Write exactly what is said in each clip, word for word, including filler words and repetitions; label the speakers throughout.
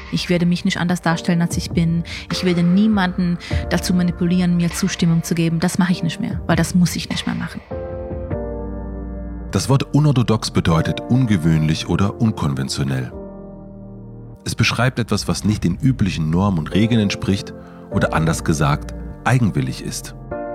Speaker 1: Ich werde mich nicht anders darstellen, als ich bin. Ich werde niemanden dazu manipulieren, mir Zustimmung zu geben. Das mache ich nicht mehr, weil das muss ich nicht mehr machen.
Speaker 2: Das Wort unorthodox bedeutet ungewöhnlich oder unkonventionell. Es beschreibt etwas, was nicht den üblichen Normen und Regeln entspricht oder anders gesagt, eigenwillig ist.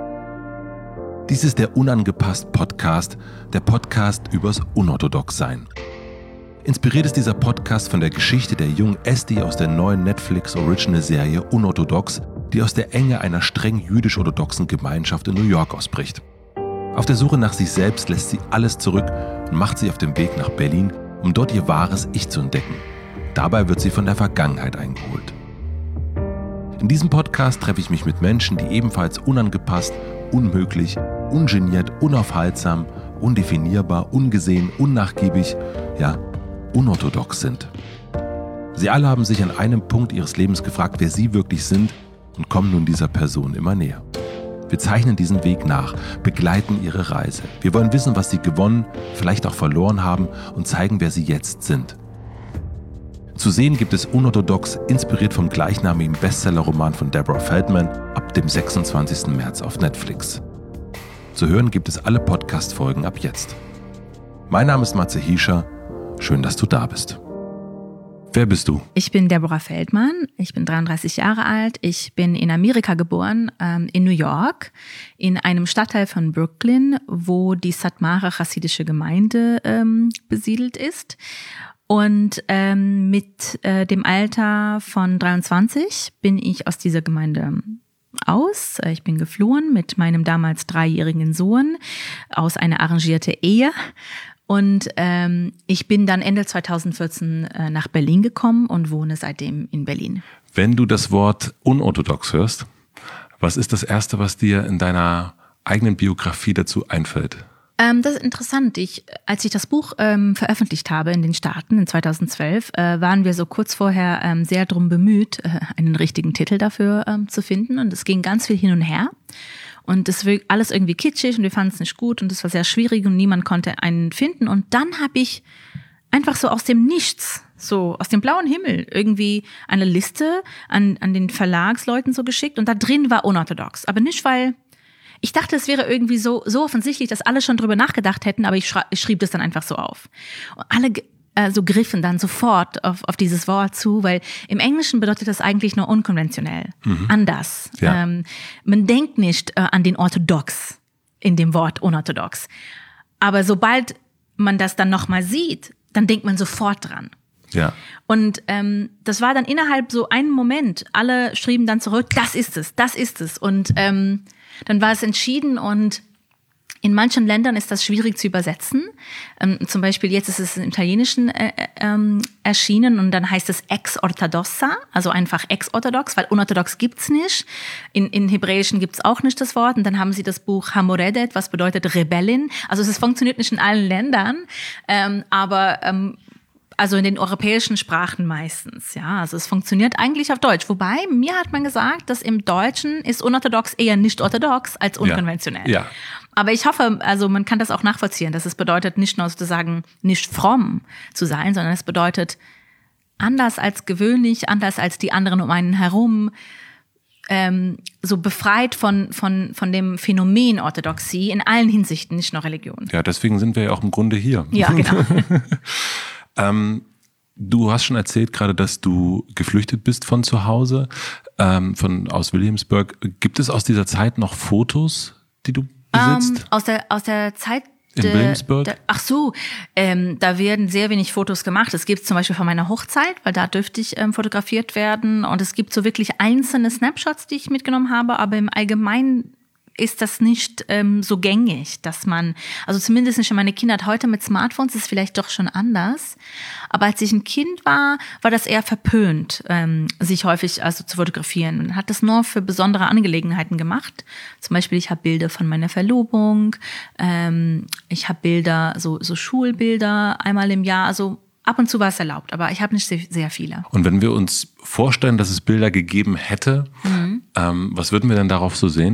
Speaker 2: Dies ist der Unangepasst Podcast, der Podcast übers Unorthodoxsein. Inspiriert ist dieser Podcast von der Geschichte der jungen Esti aus der neuen Netflix-Original-Serie Unorthodox, die aus der Enge einer streng jüdisch-orthodoxen Gemeinschaft in New York ausbricht. Auf der Suche nach sich selbst lässt sie alles zurück und macht sich auf den Weg nach Berlin, um dort ihr wahres Ich zu entdecken. Dabei wird sie von der Vergangenheit eingeholt. In diesem Podcast treffe ich mich mit Menschen, die ebenfalls unangepasst, unmöglich, ungeniert, unaufhaltsam, undefinierbar, ungesehen, unnachgiebig, ja, unorthodox sind. Sie alle haben sich an einem Punkt ihres Lebens gefragt, wer sie wirklich sind und kommen nun dieser Person immer näher. Wir zeichnen diesen Weg nach, begleiten ihre Reise. Wir wollen wissen, was sie gewonnen, vielleicht auch verloren haben und zeigen, wer sie jetzt sind. Zu sehen gibt es Unorthodox, inspiriert vom gleichnamigen Bestsellerroman von Deborah Feldman, ab dem sechsundzwanzigsten März auf Netflix. Zu hören gibt es alle Podcast-Folgen ab jetzt. Mein Name ist Matze Hiescher. Schön, dass du da bist. Wer bist du?
Speaker 1: Ich bin Deborah Feldman, ich bin dreiunddreißig Jahre alt, ich bin in Amerika geboren, ähm, in New York, in einem Stadtteil von Brooklyn, wo die Satmara chassidische Gemeinde ähm, besiedelt ist. Und ähm, mit äh, dem Alter von dreiundzwanzig bin ich aus dieser Gemeinde aus. Ich bin geflohen mit meinem damals dreijährigen Sohn aus einer arrangierten Ehe. Und ähm, ich bin dann Ende zweitausendvierzehn äh, nach Berlin gekommen und wohne seitdem in Berlin.
Speaker 2: Wenn du das Wort unorthodox hörst, was ist das Erste, was dir in deiner eigenen Biografie dazu einfällt?
Speaker 1: Ähm, das ist interessant. Ich, als ich das Buch ähm, veröffentlicht habe in den Staaten in zweitausendzwölf, äh, waren wir so kurz vorher ähm, sehr drum bemüht, äh, einen richtigen Titel dafür ähm, zu finden. Und es ging ganz viel hin und her. Und es war alles irgendwie kitschig und wir fanden es nicht gut und es war sehr schwierig und niemand konnte einen finden. Und dann habe ich einfach so aus dem Nichts, so aus dem blauen Himmel, irgendwie eine Liste an, an den Verlagsleuten so geschickt und da drin war unorthodox. Aber nicht, weil ich dachte, es wäre irgendwie so, so offensichtlich, dass alle schon drüber nachgedacht hätten, aber ich, schra- ich schrieb das dann einfach so auf. Und alle äh, so griffen dann sofort auf, auf dieses Wort zu, weil im Englischen bedeutet das eigentlich nur unkonventionell, mhm. anders.
Speaker 2: Ja.
Speaker 1: Ähm, man denkt nicht äh, an den Orthodox in dem Wort unorthodox. Aber sobald man das dann nochmal sieht, dann denkt man sofort dran.
Speaker 2: Ja.
Speaker 1: Und ähm, das war dann innerhalb so einen Moment, alle schrieben dann zurück, das ist es, das ist es. Und ähm, dann war es entschieden und in manchen Ländern ist das schwierig zu übersetzen. Ähm, zum Beispiel jetzt ist es im Italienischen äh, ähm, erschienen und dann heißt es ex-orthodoxa, also einfach ex-orthodox, weil unorthodox gibt's nicht. In, in Hebräischen gibt's auch nicht das Wort und dann haben sie das Buch Hamoredet, was bedeutet Rebellin. Also es funktioniert nicht in allen Ländern, ähm, aber ähm, also in den europäischen Sprachen meistens, ja. Also es funktioniert eigentlich auf Deutsch. Wobei, mir hat man gesagt, dass im Deutschen ist unorthodox eher nicht orthodox als unkonventionell.
Speaker 2: Ja. Ja.
Speaker 1: Aber ich hoffe, also man kann das auch nachvollziehen, dass es bedeutet, nicht nur sozusagen nicht fromm zu sein, sondern es bedeutet anders als gewöhnlich, anders als die anderen um einen herum, ähm, so befreit von, von, von dem Phänomen Orthodoxie in allen Hinsichten, nicht nur Religion.
Speaker 2: Ja, deswegen sind wir ja auch im Grunde hier.
Speaker 1: Ja, genau.
Speaker 2: Ähm, du hast schon erzählt gerade, dass du geflüchtet bist von zu Hause, ähm, von aus Williamsburg. Gibt es aus dieser Zeit noch Fotos, die du besitzt?
Speaker 1: Ähm, aus der aus der Zeit
Speaker 2: in
Speaker 1: de,
Speaker 2: Williamsburg?
Speaker 1: De, ach so, ähm, da werden sehr wenig Fotos gemacht. Es gibt zum Beispiel von meiner Hochzeit, weil da dürfte ich ähm, fotografiert werden. Und es gibt so wirklich einzelne Snapshots, die ich mitgenommen habe, aber im Allgemeinen ist das nicht ähm, so gängig, dass man, also zumindest nicht in meiner Kindheit, heute mit Smartphones ist es vielleicht doch schon anders, aber als ich ein Kind war, war das eher verpönt, ähm, sich häufig also zu fotografieren. Man hat das nur für besondere Angelegenheiten gemacht. Zum Beispiel, ich habe Bilder von meiner Verlobung, ähm, ich habe Bilder, so, so Schulbilder einmal im Jahr, also ab und zu war es erlaubt, aber ich habe nicht sehr, sehr viele.
Speaker 2: Und wenn wir uns vorstellen, dass es Bilder gegeben hätte, mhm. ähm, was würden wir denn darauf so sehen?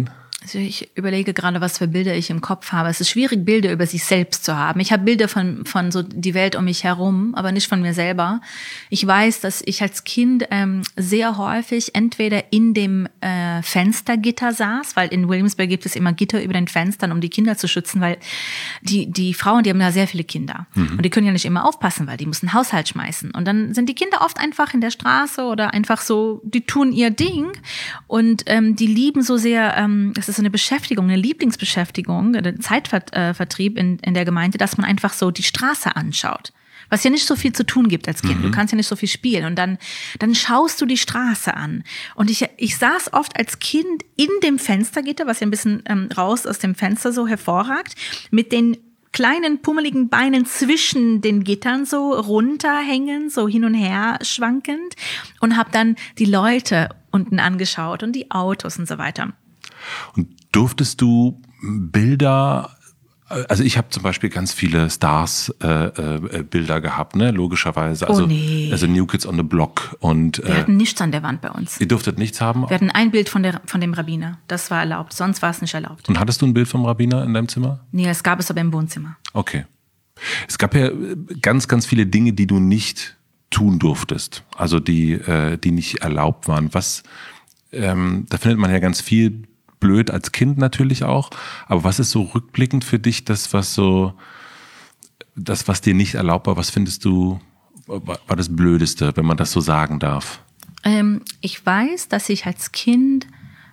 Speaker 1: Also ich überlege gerade, was für Bilder ich im Kopf habe. Es ist schwierig, Bilder über sich selbst zu haben. Ich habe Bilder von von so die Welt um mich herum, aber nicht von mir selber. Ich weiß, dass ich als Kind ähm, sehr häufig entweder in dem äh, Fenstergitter saß, weil in Williamsburg gibt es immer Gitter über den Fenstern, um die Kinder zu schützen, weil die die Frauen, die haben ja sehr viele Kinder. Mhm. Und die können ja nicht immer aufpassen, weil die müssen Haushalt schmeißen. Und dann sind die Kinder oft einfach in der Straße oder einfach so, die tun ihr Ding. Und ähm, die lieben so sehr, ähm, das ist so eine Beschäftigung, eine Lieblingsbeschäftigung, ein Zeitvertrieb in, in der Gemeinde, dass man einfach so die Straße anschaut. Was ja nicht so viel zu tun gibt als Kind. Mhm. Du kannst ja nicht so viel spielen. Und dann, dann schaust du die Straße an. Und ich, ich saß oft als Kind in dem Fenstergitter, was ja ein bisschen ähm, raus aus dem Fenster so hervorragt, mit den kleinen pummeligen Beinen zwischen den Gittern so runterhängen, so hin und her schwankend, und habe dann die Leute unten angeschaut und die Autos und so weiter.
Speaker 2: Und durftest du Bilder, also ich habe zum Beispiel ganz viele Stars-Bilder äh, äh, gehabt, ne, logischerweise. Also,
Speaker 1: oh nee.
Speaker 2: Also New Kids on the Block. Und,
Speaker 1: Wir äh, hatten nichts an der Wand bei uns.
Speaker 2: Ihr durftet nichts haben?
Speaker 1: Wir hatten ein Bild von, der, von dem Rabbiner, das war erlaubt, sonst war es nicht erlaubt.
Speaker 2: Und hattest du ein Bild vom Rabbiner in deinem Zimmer?
Speaker 1: Nee, es gab es aber im Wohnzimmer.
Speaker 2: Okay. Es gab ja ganz, ganz viele Dinge, die du nicht tun durftest, also die, äh, die nicht erlaubt waren. Was, ähm, da findet man ja ganz viel blöd als Kind natürlich auch, aber was ist so rückblickend für dich das, was so, das, was dir nicht erlaubt war, was findest du, war das Blödeste, wenn man das so sagen darf?
Speaker 1: Ähm, ich weiß, dass ich als Kind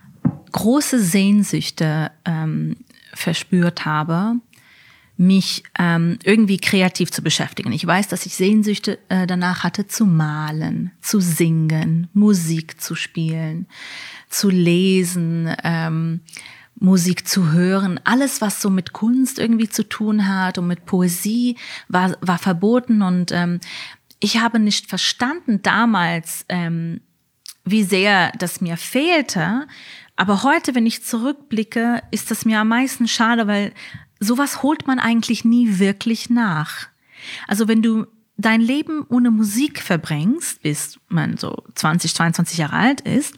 Speaker 1: große Sehnsüchte ähm, verspürt habe, mich ähm, irgendwie kreativ zu beschäftigen. Ich weiß, dass ich Sehnsüchte äh, danach hatte, zu malen, zu singen, Musik zu spielen, zu lesen, ähm, Musik zu hören. Alles, was so mit Kunst irgendwie zu tun hat und mit Poesie, war, war verboten. Und ähm, ich habe nicht verstanden damals, ähm, wie sehr das mir fehlte. Aber heute, wenn ich zurückblicke, ist das mir am meisten schade, weil sowas holt man eigentlich nie wirklich nach. Also wenn du dein Leben ohne Musik verbringst, bis man so zwanzig, zweiundzwanzig Jahre alt ist,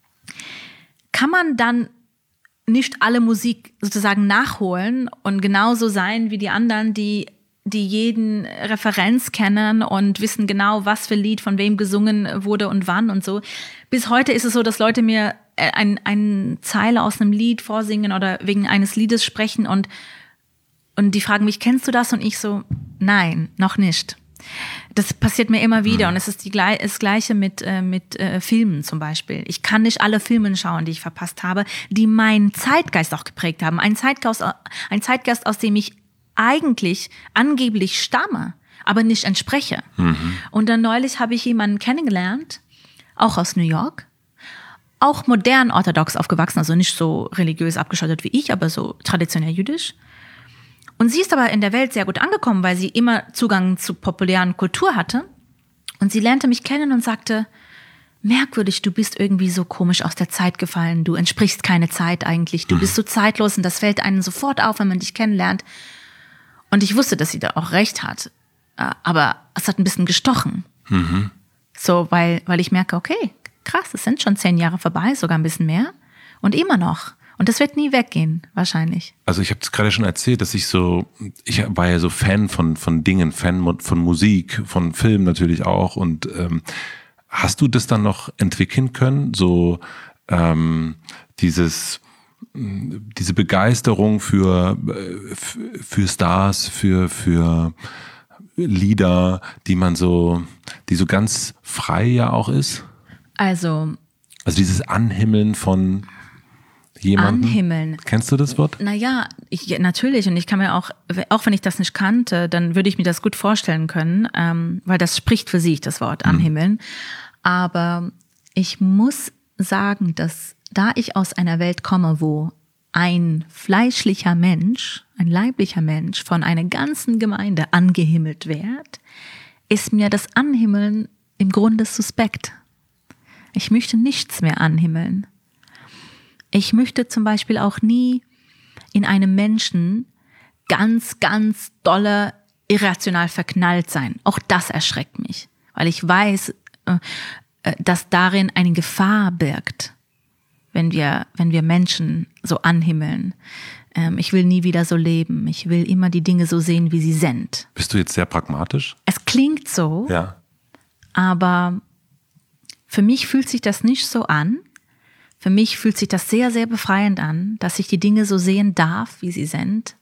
Speaker 1: kann man dann nicht alle Musik sozusagen nachholen und genauso sein wie die anderen, die, die jeden Referenz kennen und wissen genau, was für Lied von wem gesungen wurde und wann und so. Bis heute ist es so, dass Leute mir ein, eine Zeile aus einem Lied vorsingen oder wegen eines Liedes sprechen und Und die fragen mich, kennst du das? Und ich so, nein, noch nicht. Das passiert mir immer wieder. Und es ist die, das Gleiche mit, äh, mit äh, Filmen zum Beispiel. Ich kann nicht alle Filme schauen, die ich verpasst habe, die meinen Zeitgeist auch geprägt haben. Ein Zeitgeist, ein Zeitgeist, aus dem ich eigentlich angeblich stamme, aber nicht entspreche. Mhm. Und dann neulich habe ich jemanden kennengelernt, auch aus New York, auch modern orthodox aufgewachsen, also nicht so religiös abgeschottet wie ich, aber so traditionell jüdisch. Und sie ist aber in der Welt sehr gut angekommen, weil sie immer Zugang zu populären Kultur hatte. Und sie lernte mich kennen und sagte, merkwürdig, du bist irgendwie so komisch aus der Zeit gefallen, du entsprichst keine Zeit eigentlich, du bist so zeitlos und das fällt einem sofort auf, wenn man dich kennenlernt. Und ich wusste, dass sie da auch recht hat, aber es hat ein bisschen gestochen. Mhm. So, weil, weil ich merke, okay, krass, es sind schon zehn Jahre vorbei, sogar ein bisschen mehr und immer noch. Und das wird nie weggehen, wahrscheinlich.
Speaker 2: Also ich habe es gerade schon erzählt, dass ich so, ich war ja so Fan von von Dingen, Fan von Musik, von Film natürlich auch. Und ähm, hast du das dann noch entwickeln können? So ähm, dieses diese Begeisterung für für Stars, für für Lieder, die man so, die so ganz frei ja auch ist?
Speaker 1: Also
Speaker 2: also dieses Anhimmeln von jemanden?
Speaker 1: Anhimmeln.
Speaker 2: Kennst du das Wort?
Speaker 1: Naja, ich, natürlich. Und ich kann mir auch, auch wenn ich das nicht kannte, dann würde ich mir das gut vorstellen können, ähm, weil das spricht für sich, das Wort anhimmeln. Mhm. Aber ich muss sagen, dass da ich aus einer Welt komme, wo ein fleischlicher Mensch, ein leiblicher Mensch von einer ganzen Gemeinde angehimmelt wird, ist mir das Anhimmeln im Grunde suspekt. Ich möchte nichts mehr anhimmeln. Ich möchte zum Beispiel auch nie in einem Menschen ganz, ganz dolle irrational verknallt sein. Auch das erschreckt mich, weil ich weiß, dass darin eine Gefahr birgt. wenn wir, wenn wir Menschen so anhimmeln. Ähm, ich will nie wieder so leben. Ich will immer die Dinge so sehen, wie sie sind.
Speaker 2: Bist du jetzt sehr pragmatisch?
Speaker 1: Es klingt so,
Speaker 2: ja.
Speaker 1: aber für mich fühlt sich das nicht so an. Für mich fühlt sich das sehr, sehr befreiend an, dass ich die Dinge so sehen darf, wie sie sind.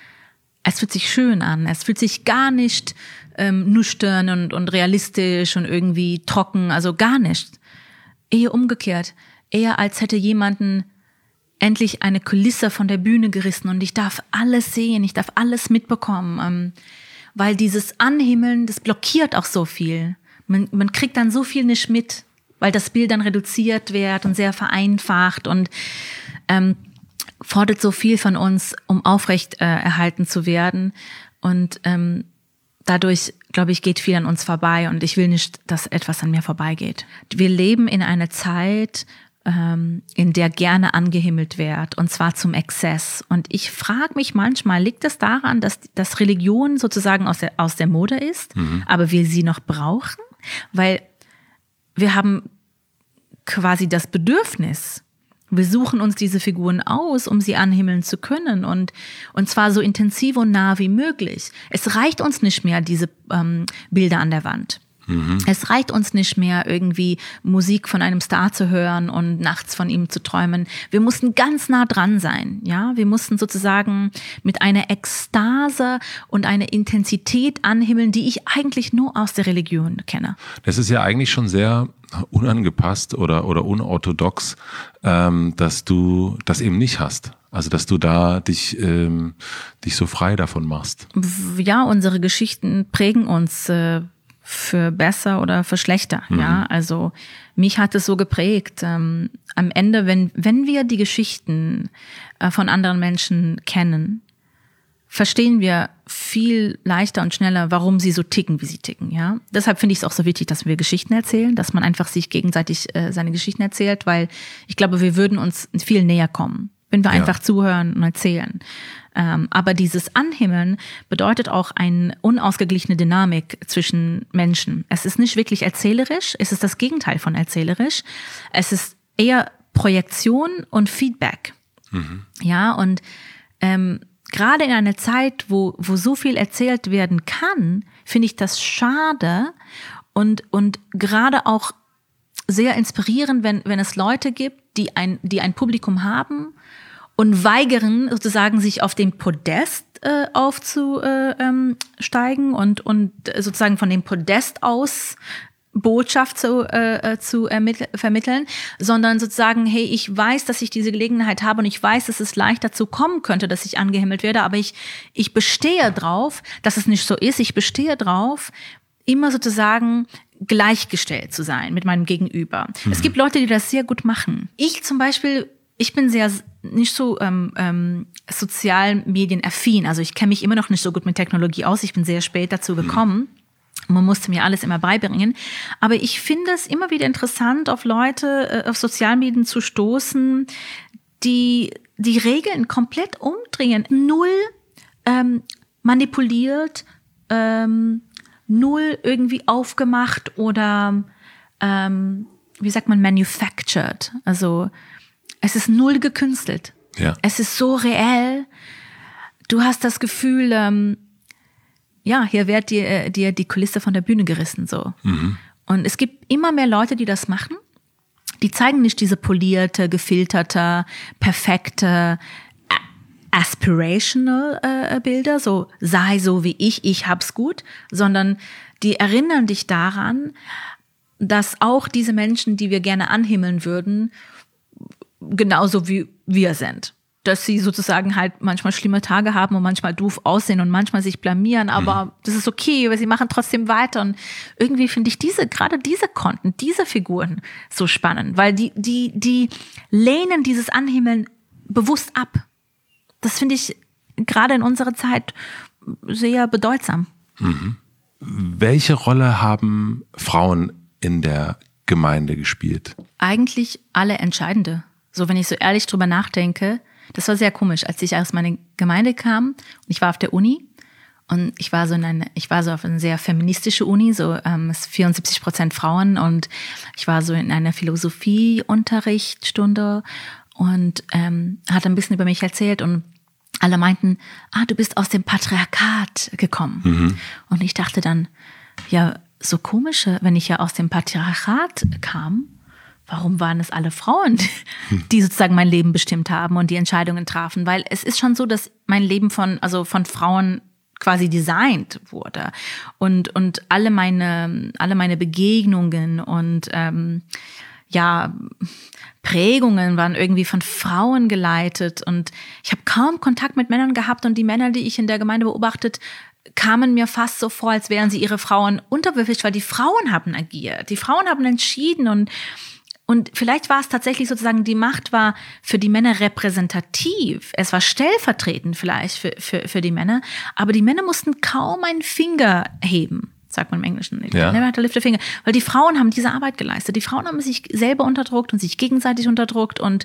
Speaker 1: Es fühlt sich schön an. Es fühlt sich gar nicht ähm, nüchtern und, und realistisch und irgendwie trocken, also gar nicht. Eher umgekehrt. Eher als hätte jemanden endlich eine Kulisse von der Bühne gerissen und ich darf alles sehen, ich darf alles mitbekommen. Ähm, weil dieses Anhimmeln, das blockiert auch so viel. Man, man kriegt dann so viel nicht mit, weil das Bild dann reduziert wird und sehr vereinfacht und ähm, fordert so viel von uns, um aufrecht äh, erhalten zu werden. Und ähm, dadurch, glaube ich, geht viel an uns vorbei und ich will nicht, dass etwas an mir vorbeigeht. Wir leben in einer Zeit, ähm, in der gerne angehimmelt wird, und zwar zum Exzess. Und ich frage mich manchmal, liegt es daran, dass, dass Religion sozusagen aus der, aus der Mode ist, mhm. aber wir sie noch brauchen? Weil wir haben quasi das Bedürfnis, wir suchen uns diese Figuren aus, um sie anhimmeln zu können und, und zwar so intensiv und nah wie möglich. Es reicht uns nicht mehr, diese ähm, Bilder an der Wand. Mhm. Es reicht uns nicht mehr, irgendwie Musik von einem Star zu hören und nachts von ihm zu träumen. Wir mussten ganz nah dran sein, ja. Wir mussten sozusagen mit einer Ekstase und einer Intensität anhimmeln, die ich eigentlich nur aus der Religion kenne.
Speaker 2: Das ist ja eigentlich schon sehr unangepasst oder, oder unorthodox, ähm, dass du das eben nicht hast. Also, dass du da dich, ähm, dich so frei davon machst.
Speaker 1: Ja, unsere Geschichten prägen uns äh, für besser oder für schlechter. Mhm. Ja, also mich hat es so geprägt. Ähm, am Ende, wenn, wenn wir die Geschichten äh, von anderen Menschen kennen, verstehen wir viel leichter und schneller, warum sie so ticken, wie sie ticken. Ja, deshalb finde ich es auch so wichtig, dass wir Geschichten erzählen, dass man einfach sich gegenseitig äh, seine Geschichten erzählt, weil ich glaube, wir würden uns viel näher kommen, wenn wir ja. einfach zuhören und erzählen. Ähm, aber dieses Anhimmeln bedeutet auch eine unausgeglichene Dynamik zwischen Menschen. Es ist nicht wirklich erzählerisch, es ist das Gegenteil von erzählerisch. Es ist eher Projektion und Feedback. Mhm. Ja, und ähm, gerade in einer Zeit, wo, wo so viel erzählt werden kann, finde ich das schade und, und gerade auch sehr inspirierend, wenn, wenn es Leute gibt, die ein, die ein Publikum haben und weigern, sozusagen sich auf den Podest äh, aufzusteigen äh, und, und sozusagen von dem Podest aus Botschaft zu, äh, zu ermitt- vermitteln, sondern sozusagen, hey, ich weiß, dass ich diese Gelegenheit habe und ich weiß, dass es leicht dazu kommen könnte, dass ich angehimmelt werde, aber ich, ich bestehe drauf, dass es nicht so ist. Ich bestehe drauf, immer sozusagen gleichgestellt zu sein mit meinem Gegenüber. Mhm. Es gibt Leute, die das sehr gut machen. Ich zum Beispiel, ich bin sehr nicht so ähm, ähm, sozialmedienaffin, also ich kenne mich immer noch nicht so gut mit Technologie aus, ich bin sehr spät dazu gekommen. Mhm. Man musste mir alles immer beibringen. Aber ich finde es immer wieder interessant, auf Leute, auf Sozialmedien zu stoßen, die die Regeln komplett umdrehen. Null ähm, manipuliert, ähm, null irgendwie aufgemacht oder, ähm, wie sagt man, manufactured. Also es ist null gekünstelt. Ja. Es ist so reell. Du hast das Gefühl, ähm, ja, hier wird dir, dir die Kulisse von der Bühne gerissen, so. Mhm. Und es gibt immer mehr Leute, die das machen. Die zeigen nicht diese polierte, gefilterte, perfekte, aspirational äh, Bilder, so sei so wie ich, ich hab's gut, sondern die erinnern dich daran, dass auch diese Menschen, die wir gerne anhimmeln würden, genauso wie wir sind. Dass sie sozusagen halt manchmal schlimme Tage haben und manchmal doof aussehen und manchmal sich blamieren, aber mhm. das ist okay, weil sie machen trotzdem weiter. Und irgendwie finde ich diese, gerade diese Konten, diese Figuren so spannend, weil die, die, die lehnen dieses Anhimmeln bewusst ab. Das finde ich gerade in unserer Zeit sehr bedeutsam.
Speaker 2: Mhm. Welche Rolle haben Frauen in der Gemeinde gespielt?
Speaker 1: Eigentlich alle entscheidende. So, wenn ich so ehrlich drüber nachdenke, das war sehr komisch, als ich aus meiner Gemeinde kam und ich war auf der Uni Und ich war so in eine, ich war so auf eine sehr feministische Uni, so ähm, vierundsiebzig Prozent Frauen, und ich war so in einer Philosophieunterrichtsstunde und ähm, hatte ein bisschen über mich erzählt und alle meinten, ah, du bist aus dem Patriarchat gekommen. Mhm. Und ich dachte dann, ja, so komisch, wenn ich ja aus dem Patriarchat kam, warum waren es alle Frauen, die sozusagen mein Leben bestimmt haben und die Entscheidungen trafen? Weil es ist schon so, dass mein Leben von, also von Frauen quasi designt wurde. Und, und alle meine, alle meine Begegnungen und, ähm, ja, Prägungen waren irgendwie von Frauen geleitet. Und ich habe kaum Kontakt mit Männern gehabt, und die Männer, die ich in der Gemeinde beobachtet, kamen mir fast so vor, als wären sie ihre Frauen unterwürfig, weil die Frauen haben agiert, die Frauen haben entschieden, und und vielleicht war es tatsächlich sozusagen, die Macht war für die Männer repräsentativ, es war stellvertretend vielleicht für für für die Männer, aber die Männer mussten kaum einen Finger heben, sagt man im Englischen,
Speaker 2: ja.
Speaker 1: Never had to lift a finger, weil die Frauen haben diese Arbeit geleistet, die Frauen haben sich selber unterdrückt und sich gegenseitig unterdrückt, und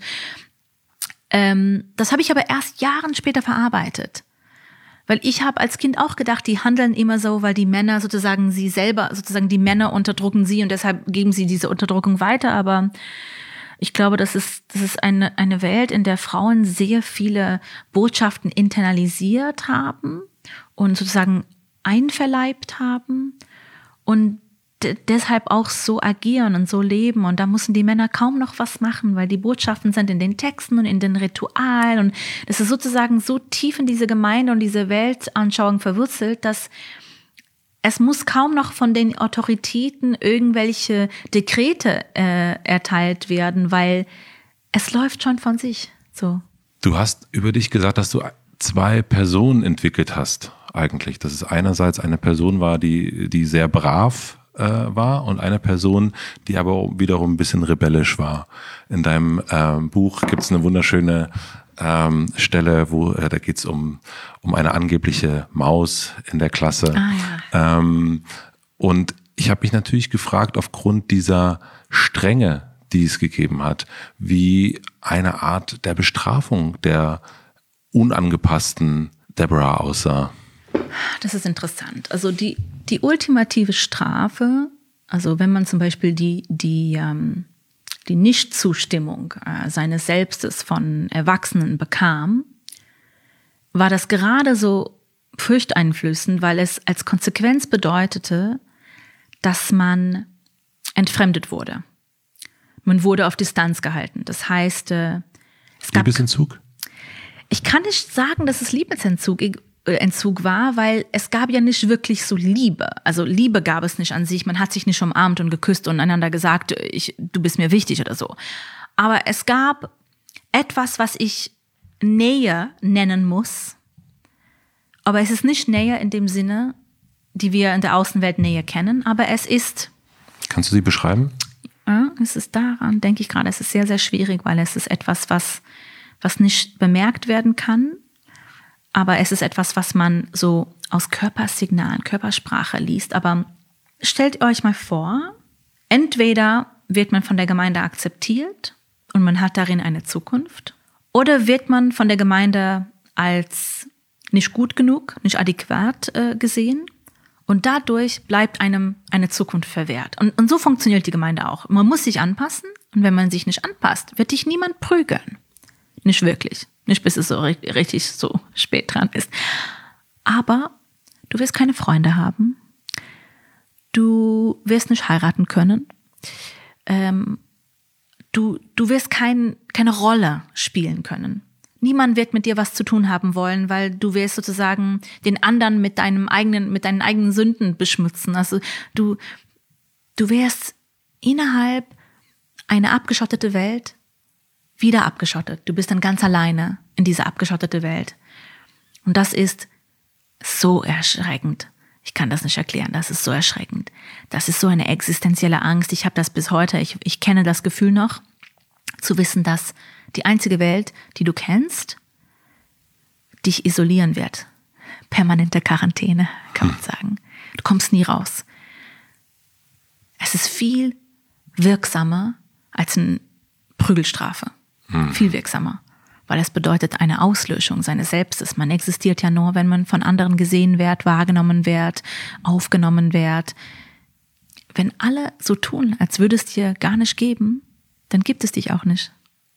Speaker 1: ähm, das habe ich aber erst Jahren später verarbeitet. Weil ich habe als Kind auch gedacht, die handeln immer so, weil die Männer sozusagen sie selber, sozusagen die Männer unterdrücken sie und deshalb geben sie diese Unterdrückung weiter. Aber ich glaube, das ist, das ist eine, eine Welt, in der Frauen sehr viele Botschaften internalisiert haben und sozusagen einverleibt haben und d- deshalb auch so agieren und so leben. Und da mussten die Männer kaum noch was machen, weil die Botschaften sind in den Texten und in den Ritualen. Und das ist sozusagen so tief in diese Gemeinde und diese Weltanschauung verwurzelt, dass es muss kaum noch von den Autoritäten irgendwelche Dekrete äh, erteilt werden, weil es läuft schon von sich. So.
Speaker 2: Du hast über dich gesagt, dass du zwei Personen entwickelt hast eigentlich. Dass es einerseits eine Person war, die, die sehr brav war, und eine Person, die aber wiederum ein bisschen rebellisch war. In deinem ähm, Buch gibt es eine wunderschöne ähm, Stelle, wo äh, da geht es um, um eine angebliche Maus in der Klasse.
Speaker 1: Ah, ja.
Speaker 2: ähm, und ich habe mich natürlich gefragt, aufgrund dieser Strenge, die es gegeben hat, wie eine Art der Bestrafung der unangepassten Deborah aussah.
Speaker 1: Das ist interessant. Also die, die ultimative Strafe, also wenn man zum Beispiel die, die, ähm, die Nichtzustimmung äh, seines Selbstes von Erwachsenen bekam, war das gerade so furchteinflößend, weil es als Konsequenz bedeutete, dass man entfremdet wurde. Man wurde auf Distanz gehalten. Das heißt, äh, es gab...
Speaker 2: Liebesentzug?
Speaker 1: Ich kann nicht sagen, dass es Liebesentzug Entzug war, weil es gab ja nicht wirklich so Liebe. Also Liebe gab es nicht an sich. Man hat sich nicht umarmt und geküsst und einander gesagt, ich, du bist mir wichtig oder so. Aber es gab etwas, was ich Nähe nennen muss. Aber es ist nicht Nähe in dem Sinne, die wir in der Außenwelt Nähe kennen. Aber es ist...
Speaker 2: Kannst du sie beschreiben?
Speaker 1: Ja, es ist daran, denke ich gerade, es ist sehr, sehr schwierig, weil es ist etwas, was, was nicht bemerkt werden kann. Aber es ist etwas, was man so aus Körpersignalen, Körpersprache liest. Aber stellt euch mal vor, entweder wird man von der Gemeinde akzeptiert und man hat darin eine Zukunft, oder wird man von der Gemeinde als nicht gut genug, nicht adäquat äh, gesehen, und dadurch bleibt einem eine Zukunft verwehrt. Und, und so funktioniert die Gemeinde auch. Man muss sich anpassen, und wenn man sich nicht anpasst, wird dich niemand prügeln. Nicht wirklich. Nicht bis es so richtig so spät dran ist. Aber du wirst keine Freunde haben. Du wirst nicht heiraten können. Ähm, du, du wirst kein, keine Rolle spielen können. Niemand wird mit dir was zu tun haben wollen, weil du wirst sozusagen den anderen mit deinem eigenen, mit deinen eigenen Sünden beschmutzen. Also du, du wirst innerhalb einer abgeschotteten Welt wieder abgeschottet. Du bist dann ganz alleine in dieser abgeschottete Welt. Und das ist so erschreckend. Ich kann das nicht erklären. Das ist so erschreckend. Das ist so eine existenzielle Angst. Ich habe das bis heute. Ich, ich kenne das Gefühl noch, zu wissen, dass die einzige Welt, die du kennst, dich isolieren wird. Permanente Quarantäne, kann man sagen. Du kommst nie raus. Es ist viel wirksamer als eine Prügelstrafe. Hm. Viel wirksamer. weil es bedeutet eine Auslöschung seines Selbstes. Man existiert ja nur, wenn man von anderen gesehen wird, wahrgenommen wird, aufgenommen wird. Wenn alle so tun, als würde es dir gar nicht geben, dann gibt es dich auch nicht.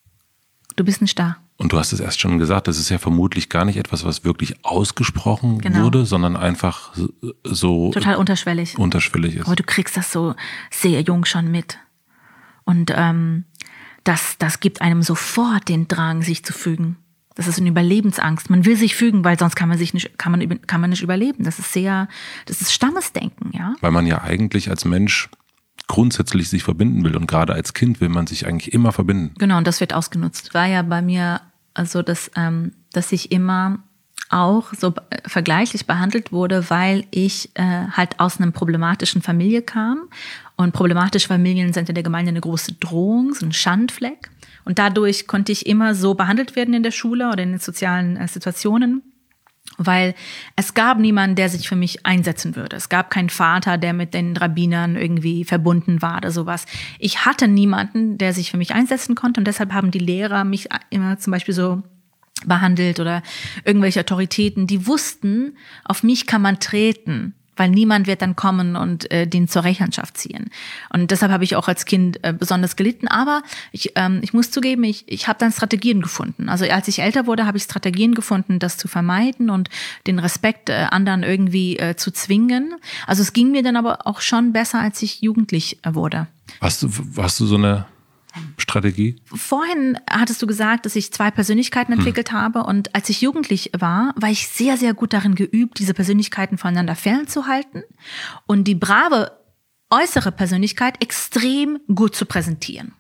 Speaker 1: Du bist nicht da.
Speaker 2: Und du hast es erst schon gesagt, das ist ja vermutlich gar nicht etwas, was wirklich ausgesprochen genau. wurde, sondern einfach so
Speaker 1: total unterschwellig.
Speaker 2: unterschwellig ist.
Speaker 1: Aber du kriegst das so sehr jung schon mit. Und ähm, das, das gibt einem sofort den Drang, sich zu fügen. Das ist eine Überlebensangst. Man will sich fügen, weil sonst kann man sich nicht, kann man, kann man nicht überleben. Das ist sehr, das ist Stammesdenken, ja.
Speaker 2: Weil man ja eigentlich als Mensch grundsätzlich sich verbinden will und gerade als Kind will man sich eigentlich immer verbinden.
Speaker 1: Genau, und das wird ausgenutzt. War ja bei mir also, dass, ähm, dass ich immer auch so vergleichlich behandelt wurde, weil ich äh, halt aus einer problematischen Familie kam. Und problematische Familien sind in der Gemeinde eine große Drohung, so ein Schandfleck. Und dadurch konnte ich immer so behandelt werden in der Schule oder in den sozialen äh, Situationen, weil es gab niemanden, der sich für mich einsetzen würde. Es gab keinen Vater, der mit den Rabbinern irgendwie verbunden war oder sowas. Ich hatte niemanden, der sich für mich einsetzen konnte und deshalb haben die Lehrer mich immer zum Beispiel so behandelt oder irgendwelche Autoritäten, die wussten, auf mich kann man treten, weil niemand wird dann kommen und äh, den zur Rechenschaft ziehen. Und deshalb habe ich auch als Kind äh, besonders gelitten. Aber ich, ähm, ich muss zugeben, ich, ich habe dann Strategien gefunden. Also als ich älter wurde, habe ich Strategien gefunden, das zu vermeiden und den Respekt äh, anderen irgendwie äh, zu zwingen. Also es ging mir dann aber auch schon besser, als ich jugendlich äh, wurde.
Speaker 2: Hast du, hast du so eine Strategie?
Speaker 1: Vorhin hattest du gesagt, dass ich zwei Persönlichkeiten entwickelt hm. habe und als ich jugendlich war, war ich sehr, sehr gut darin geübt, diese Persönlichkeiten voneinander fernzuhalten und die brave äußere Persönlichkeit extrem gut zu präsentieren.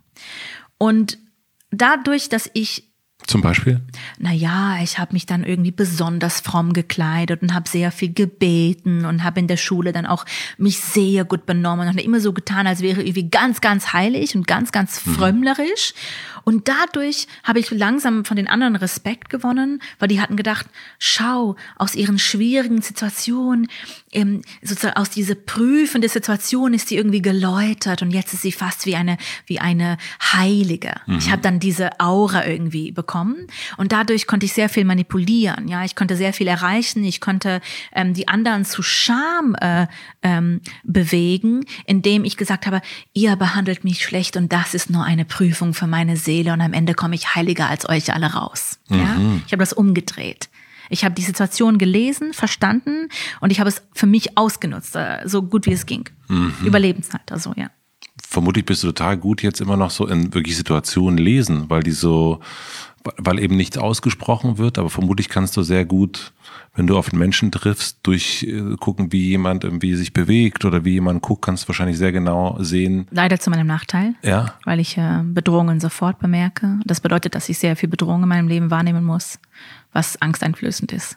Speaker 1: Und dadurch, dass ich
Speaker 2: Zum Beispiel?
Speaker 1: Naja, ich habe mich dann irgendwie besonders fromm gekleidet und habe sehr viel gebeten und habe in der Schule dann auch mich sehr gut benommen und habe immer so getan, als wäre ich irgendwie ganz, ganz heilig und ganz, ganz frömmlerisch. Und dadurch habe ich langsam von den anderen Respekt gewonnen, weil die hatten gedacht, schau, aus ihren schwierigen Situationen, ähm, sozusagen aus dieser prüfenden Situation ist sie irgendwie geläutert und jetzt ist sie fast wie eine, wie eine Heilige. Mhm. Ich habe dann diese Aura irgendwie bekommen und dadurch konnte ich sehr viel manipulieren. Ja, ich konnte sehr viel erreichen. Ich konnte ähm, die anderen zu Scham äh, ähm, bewegen, indem ich gesagt habe, ihr behandelt mich schlecht und das ist nur eine Prüfung für meine Seele und am Ende komme ich heiliger als euch alle raus. Mhm. Ja? Ich habe das umgedreht. Ich habe die Situation gelesen, verstanden und ich habe es für mich ausgenutzt, so gut wie es ging. Mhm. Überlebenszeit, also ja.
Speaker 2: Vermutlich bist du total gut jetzt immer noch so in wirklich Situationen lesen, weil die so, weil eben nichts ausgesprochen wird, aber vermutlich kannst du sehr gut, wenn du auf einen Menschen triffst, durchgucken, wie jemand irgendwie sich bewegt oder wie jemand guckt, kannst du wahrscheinlich sehr genau sehen.
Speaker 1: Leider zu meinem Nachteil,
Speaker 2: ja.
Speaker 1: Weil ich äh, Bedrohungen sofort bemerke. Das bedeutet, dass ich sehr viel Bedrohung in meinem Leben wahrnehmen muss, was angsteinflößend ist.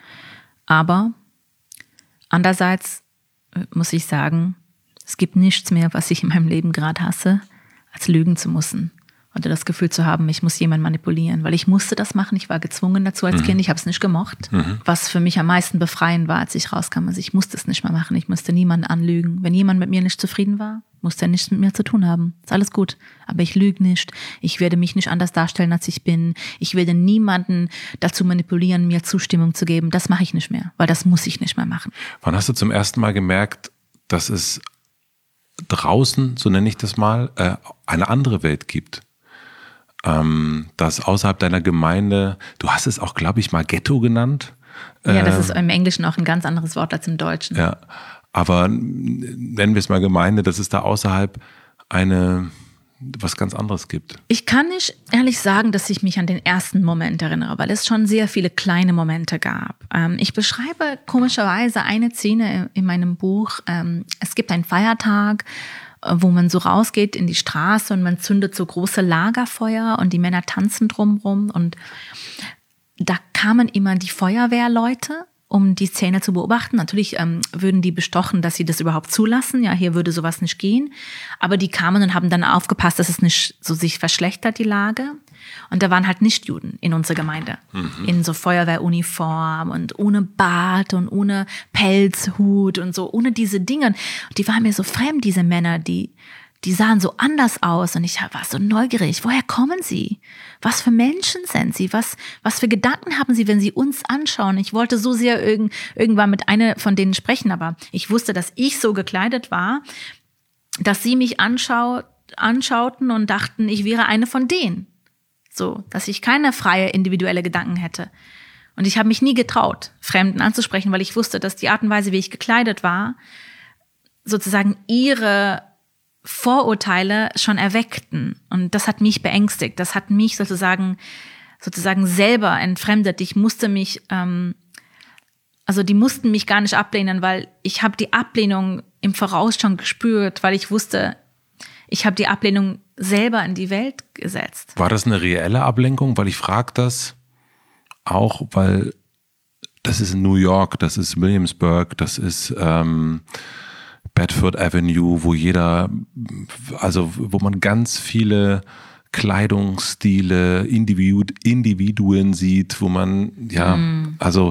Speaker 1: Aber andererseits muss ich sagen, es gibt nichts mehr, was ich in meinem Leben gerade hasse, als lügen zu müssen. Oder das Gefühl zu haben, ich muss jemanden manipulieren. Weil ich musste das machen, ich war gezwungen dazu als mhm. Kind, ich habe es nicht gemocht. Mhm. Was für mich am meisten befreiend war, als ich rauskam, also ich musste es nicht mehr machen, ich musste niemanden anlügen. Wenn jemand mit mir nicht zufrieden war, musste er nichts mit mir zu tun haben. Ist alles gut. Aber ich lüge nicht, ich werde mich nicht anders darstellen, als ich bin. Ich werde niemanden dazu manipulieren, mir Zustimmung zu geben. Das mache ich nicht mehr, weil das muss ich nicht mehr machen.
Speaker 2: Wann hast du zum ersten Mal gemerkt, dass es draußen, so nenne ich das mal, äh, eine andere Welt gibt? Ähm, dass außerhalb deiner Gemeinde, du hast es auch, glaube ich, mal Ghetto genannt.
Speaker 1: Ja, das ist im Englischen auch ein ganz anderes Wort als im Deutschen.
Speaker 2: Ja, aber nennen wir es mal Gemeinde, dass es da außerhalb eine, was ganz anderes gibt.
Speaker 1: Ich kann nicht ehrlich sagen, dass ich mich an den ersten Moment erinnere, weil es schon sehr viele kleine Momente gab. Ähm, ich beschreibe komischerweise eine Szene in meinem Buch. Ähm, es gibt einen Feiertag, wo man so rausgeht in die Straße und man zündet so große Lagerfeuer und die Männer tanzen drumrum und da kamen immer die Feuerwehrleute, um die Szene zu beobachten. Natürlich ähm, würden die bestochen, dass sie das überhaupt zulassen. Ja, hier würde sowas nicht gehen. Aber die kamen und haben dann aufgepasst, dass es nicht so sich verschlechtert, die Lage. Und da waren halt Nichtjuden in unserer Gemeinde. Mhm. In so Feuerwehruniform und ohne Bart und ohne Pelzhut und so, ohne diese Dinge. Und die waren mir so fremd, diese Männer, die, die sahen so anders aus und ich war so neugierig. Woher kommen sie? Was für Menschen sind sie? Was, was für Gedanken haben sie, wenn sie uns anschauen? Ich wollte so sehr irgend, irgendwann mit einer von denen sprechen, aber ich wusste, dass ich so gekleidet war, dass sie mich anschaut, anschauten und dachten, ich wäre eine von denen. So, dass ich keine freie individuelle Gedanken hätte. Und ich habe mich nie getraut, Fremden anzusprechen, weil ich wusste, dass die Art und Weise, wie ich gekleidet war, sozusagen ihre Vorurteile schon erweckten. Und das hat mich beängstigt. Das hat mich sozusagen sozusagen selber entfremdet. Ich musste mich, ähm, also die mussten mich gar nicht ablehnen, weil ich habe die Ablehnung im Voraus schon gespürt, weil ich wusste, ich habe die Ablehnung selber in die Welt gesetzt.
Speaker 2: War das eine reelle Ablenkung? Weil ich frage das auch, weil das ist in New York, das ist Williamsburg, das ist ähm, Bedford Avenue, wo jeder, also wo man ganz viele Kleidungsstile, Individu, Individuen sieht, wo man, ja, mm. also,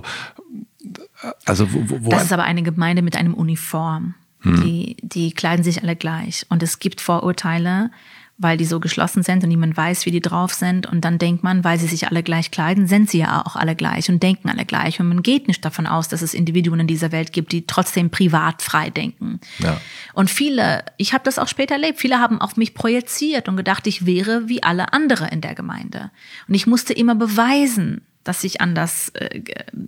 Speaker 2: also wo, wo
Speaker 1: das ist aber eine Gemeinde mit einem Uniform. Hm. Die, die kleiden sich alle gleich. Und es gibt Vorurteile, weil die so geschlossen sind und niemand weiß, wie die drauf sind. Und dann denkt man, weil sie sich alle gleich kleiden, sind sie ja auch alle gleich und denken alle gleich. Und man geht nicht davon aus, dass es Individuen in dieser Welt gibt, die trotzdem privat frei denken. Ja. Und viele, ich habe das auch später erlebt, viele haben auf mich projiziert und gedacht, ich wäre wie alle andere in der Gemeinde. Und ich musste immer beweisen, dass ich anders äh,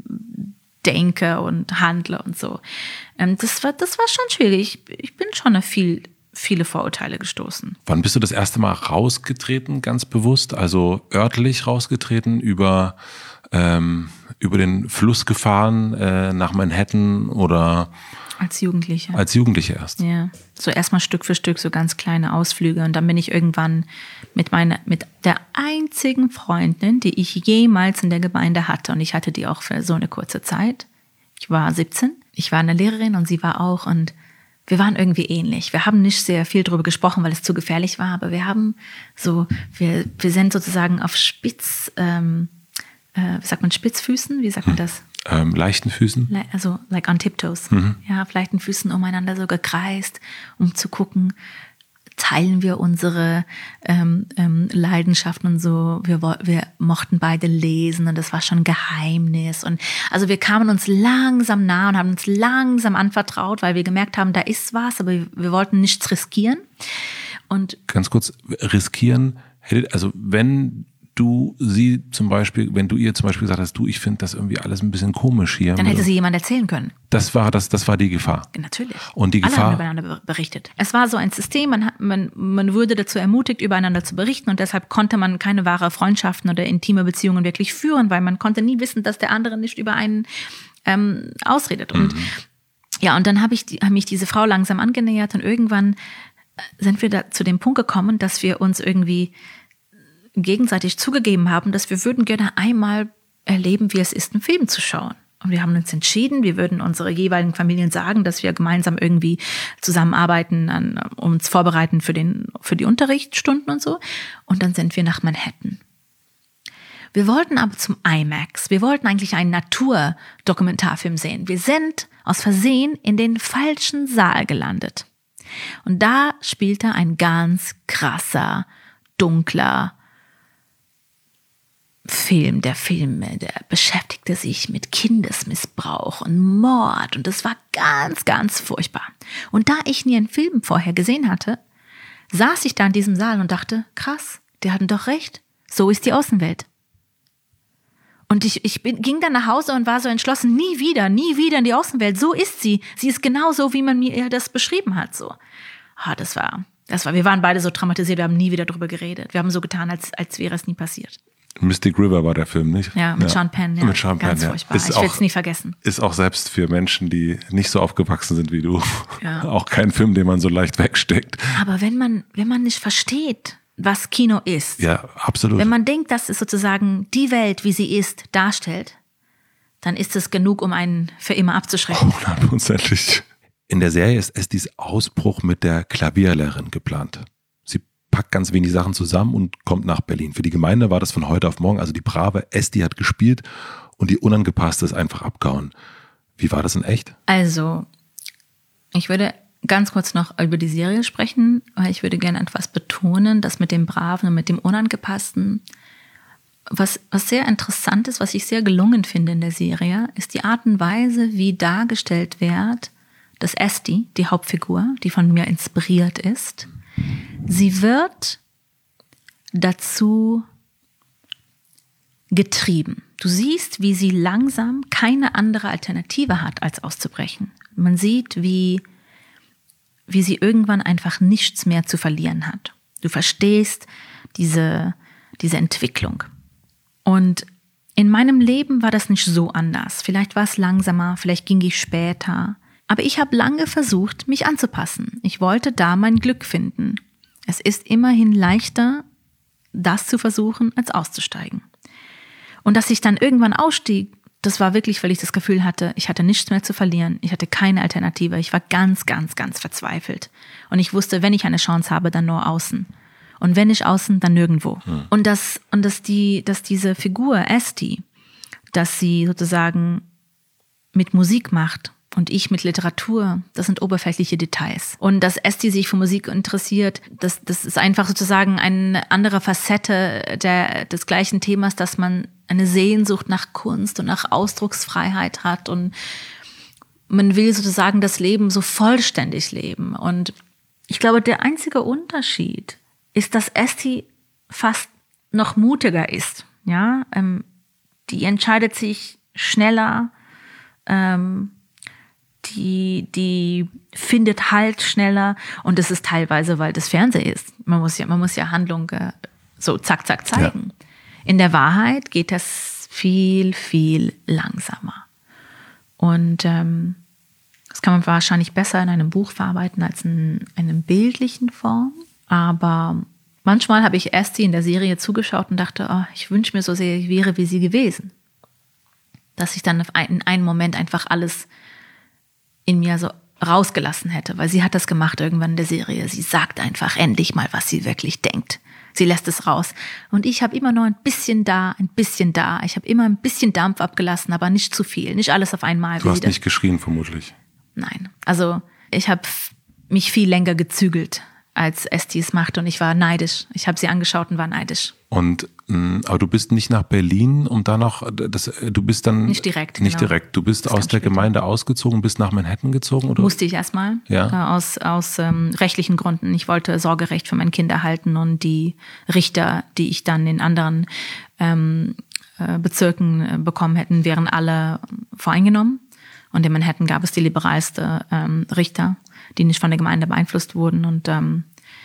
Speaker 1: denke und handle und so. Ähm, das war, das war schon schwierig. Ich, ich bin schon auf viel viele Vorurteile gestoßen.
Speaker 2: Wann bist du das erste Mal rausgetreten, ganz bewusst? Also örtlich rausgetreten, über, ähm, über den Fluss gefahren äh, nach Manhattan oder?
Speaker 1: Als Jugendliche.
Speaker 2: Als Jugendliche erst?
Speaker 1: Ja, so erstmal Stück für Stück, so ganz kleine Ausflüge. Und dann bin ich irgendwann mit meiner, mit der einzigen Freundin, die ich jemals in der Gemeinde hatte, und ich hatte die auch für so eine kurze Zeit. Ich war siebzehn, ich war eine Lehrerin und sie war auch, und wir waren irgendwie ähnlich. Wir haben nicht sehr viel darüber gesprochen, weil es zu gefährlich war, aber wir haben so, wir, wir sind sozusagen auf Spitz, ähm, äh, wie sagt man, Spitzfüßen? Wie sagt man das?
Speaker 2: Ähm, leichten Füßen?
Speaker 1: Le- also, like on tiptoes. Mhm. Ja, auf leichten Füßen umeinander so gekreist, um zu gucken, teilen wir unsere ähm, ähm, Leidenschaften und so. Wir, wir mochten beide lesen und das war schon ein Geheimnis. Und also wir kamen uns langsam nah und haben uns langsam anvertraut, weil wir gemerkt haben, da ist was, aber wir, wir wollten nichts riskieren. Und
Speaker 2: ganz kurz, riskieren, also wenn du sie zum Beispiel, wenn du ihr zum Beispiel gesagt hast, du, ich finde das irgendwie alles ein bisschen komisch hier.
Speaker 1: Dann hätte sie jemand erzählen können.
Speaker 2: Das war, das, das war die Gefahr.
Speaker 1: Natürlich.
Speaker 2: Und die
Speaker 1: Alle
Speaker 2: Gefahr.
Speaker 1: haben übereinander berichtet. Es war so ein System, man, man, man wurde dazu ermutigt, übereinander zu berichten, und deshalb konnte man keine wahre Freundschaften oder intime Beziehungen wirklich führen, weil man konnte nie wissen, dass der andere nicht über einen ähm, ausredet. Und mhm. ja, und dann habe ich, hab mich diese Frau langsam angenähert, und irgendwann sind wir da zu dem Punkt gekommen, dass wir uns irgendwie gegenseitig zugegeben haben, dass wir würden gerne einmal erleben, wie es ist, einen Film zu schauen. Und wir haben uns entschieden, wir würden unsere jeweiligen Familien sagen, dass wir gemeinsam irgendwie zusammenarbeiten, an, uns vorbereiten für den, für die Unterrichtsstunden und so. Und dann sind wir nach Manhattan. Wir wollten aber zum IMAX. Wir wollten eigentlich einen Naturdokumentarfilm sehen. Wir sind aus Versehen in den falschen Saal gelandet. Und da spielte ein ganz krasser, dunkler Film, der Film, der beschäftigte sich mit Kindesmissbrauch und Mord, und das war ganz, ganz furchtbar. Und da ich nie einen Film vorher gesehen hatte, saß ich da in diesem Saal und dachte, krass, die hatten doch recht, so ist die Außenwelt. Und ich, ich bin, ging dann nach Hause und war so entschlossen, nie wieder, nie wieder in die Außenwelt, so ist sie. Sie ist genau so, wie man mir das beschrieben hat. So. Ah, das war, das war, wir waren beide so traumatisiert, wir haben nie wieder drüber geredet. Wir haben so getan, als, als wäre es nie passiert.
Speaker 2: Mystic River war der Film, nicht?
Speaker 1: Ja, mit ja. Sean Penn. Ja.
Speaker 2: Mit Sean
Speaker 1: Ganz
Speaker 2: Penn,
Speaker 1: furchtbar.
Speaker 2: Ja.
Speaker 1: Ich will es nie vergessen.
Speaker 2: Ist auch selbst für Menschen, die nicht so aufgewachsen sind wie du, ja. auch kein Film, den man so leicht wegsteckt.
Speaker 1: Aber wenn man, wenn man nicht versteht, was Kino ist,
Speaker 2: ja, absolut.
Speaker 1: Wenn man denkt, dass es sozusagen die Welt, wie sie ist, darstellt, dann ist es genug, um einen für immer abzuschrecken.
Speaker 2: Hundertprozentig. In der Serie ist Estis Ausbruch mit der Klavierlehrerin geplant. Packt ganz wenig Sachen zusammen und kommt nach Berlin. Für die Gemeinde war das von heute auf morgen, also die brave Esti hat gespielt und die Unangepasste ist einfach abgehauen. Wie war das in echt?
Speaker 1: Also, ich würde ganz kurz noch über die Serie sprechen, weil ich würde gerne etwas betonen, das mit dem Braven und mit dem Unangepassten. Was, was sehr interessant ist, was ich sehr gelungen finde in der Serie, ist die Art und Weise, wie dargestellt wird, dass Esti, die Hauptfigur, die von mir inspiriert ist, sie wird dazu getrieben. Du siehst, wie sie langsam keine andere Alternative hat, als auszubrechen. Man sieht, wie, wie sie irgendwann einfach nichts mehr zu verlieren hat. Du verstehst diese, diese Entwicklung. Und in meinem Leben war das nicht so anders. Vielleicht war es langsamer, vielleicht ging ich später. Aber ich habe lange versucht, mich anzupassen. Ich wollte da mein Glück finden. Es ist immerhin leichter, das zu versuchen, als auszusteigen. Und dass ich dann irgendwann ausstieg, das war wirklich, weil ich das Gefühl hatte, ich hatte nichts mehr zu verlieren. Ich hatte keine Alternative. Ich war ganz, ganz, ganz verzweifelt. Und ich wusste, wenn ich eine Chance habe, dann nur außen. Und wenn nicht außen, dann nirgendwo. Hm. Und, das, und dass, die, dass diese Figur, Esti, dass sie sozusagen mit Musik macht und ich mit Literatur, das sind oberflächliche Details. Und dass Esti sich für Musik interessiert, das, das ist einfach sozusagen eine andere Facette der, des gleichen Themas, dass man eine Sehnsucht nach Kunst und nach Ausdrucksfreiheit hat. Und man will sozusagen das Leben so vollständig leben. Und ich glaube, der einzige Unterschied ist, dass Esti fast noch mutiger ist. Ja, ähm, die entscheidet sich schneller, ähm, die, die findet Halt schneller, und das ist teilweise, weil das Fernsehen ist. Man muss ja, man muss ja Handlung äh, so zack, zack zeigen. Ja. In der Wahrheit geht das viel, viel langsamer. Und ähm, das kann man wahrscheinlich besser in einem Buch verarbeiten als in einer bildlichen Form. Aber manchmal habe ich Esti in der Serie zugeschaut und dachte, oh, ich wünsche mir so sehr, ich wäre wie sie gewesen. Dass ich dann in einem Moment einfach alles in mir so rausgelassen hätte, weil sie hat das gemacht irgendwann in der Serie. Sie sagt einfach endlich mal, was sie wirklich denkt. Sie lässt es raus. Und ich habe immer noch ein bisschen da, ein bisschen da. Ich habe immer ein bisschen Dampf abgelassen, aber nicht zu viel, nicht alles auf einmal.
Speaker 2: Du hast nicht geschrien, vermutlich.
Speaker 1: Nein, also ich habe mich viel länger gezügelt, als Esti es macht, und ich war neidisch. Ich habe sie angeschaut und war neidisch.
Speaker 2: Und aber du bist nicht nach Berlin, um da noch, das, du bist dann
Speaker 1: nicht direkt,
Speaker 2: nicht
Speaker 1: genau.
Speaker 2: direkt. Du bist aus der Gemeinde ausgezogen, bist nach Manhattan gezogen, oder?
Speaker 1: Musste ich erstmal,
Speaker 2: ja.
Speaker 1: äh, aus aus ähm, rechtlichen Gründen. Ich wollte Sorgerecht für mein Kind erhalten, und die Richter, die ich dann in anderen ähm, äh, Bezirken äh, bekommen hätten, wären alle voreingenommen. Und in Manhattan gab es die liberalste ähm, Richter, die nicht von der Gemeinde beeinflusst wurden, und ähm,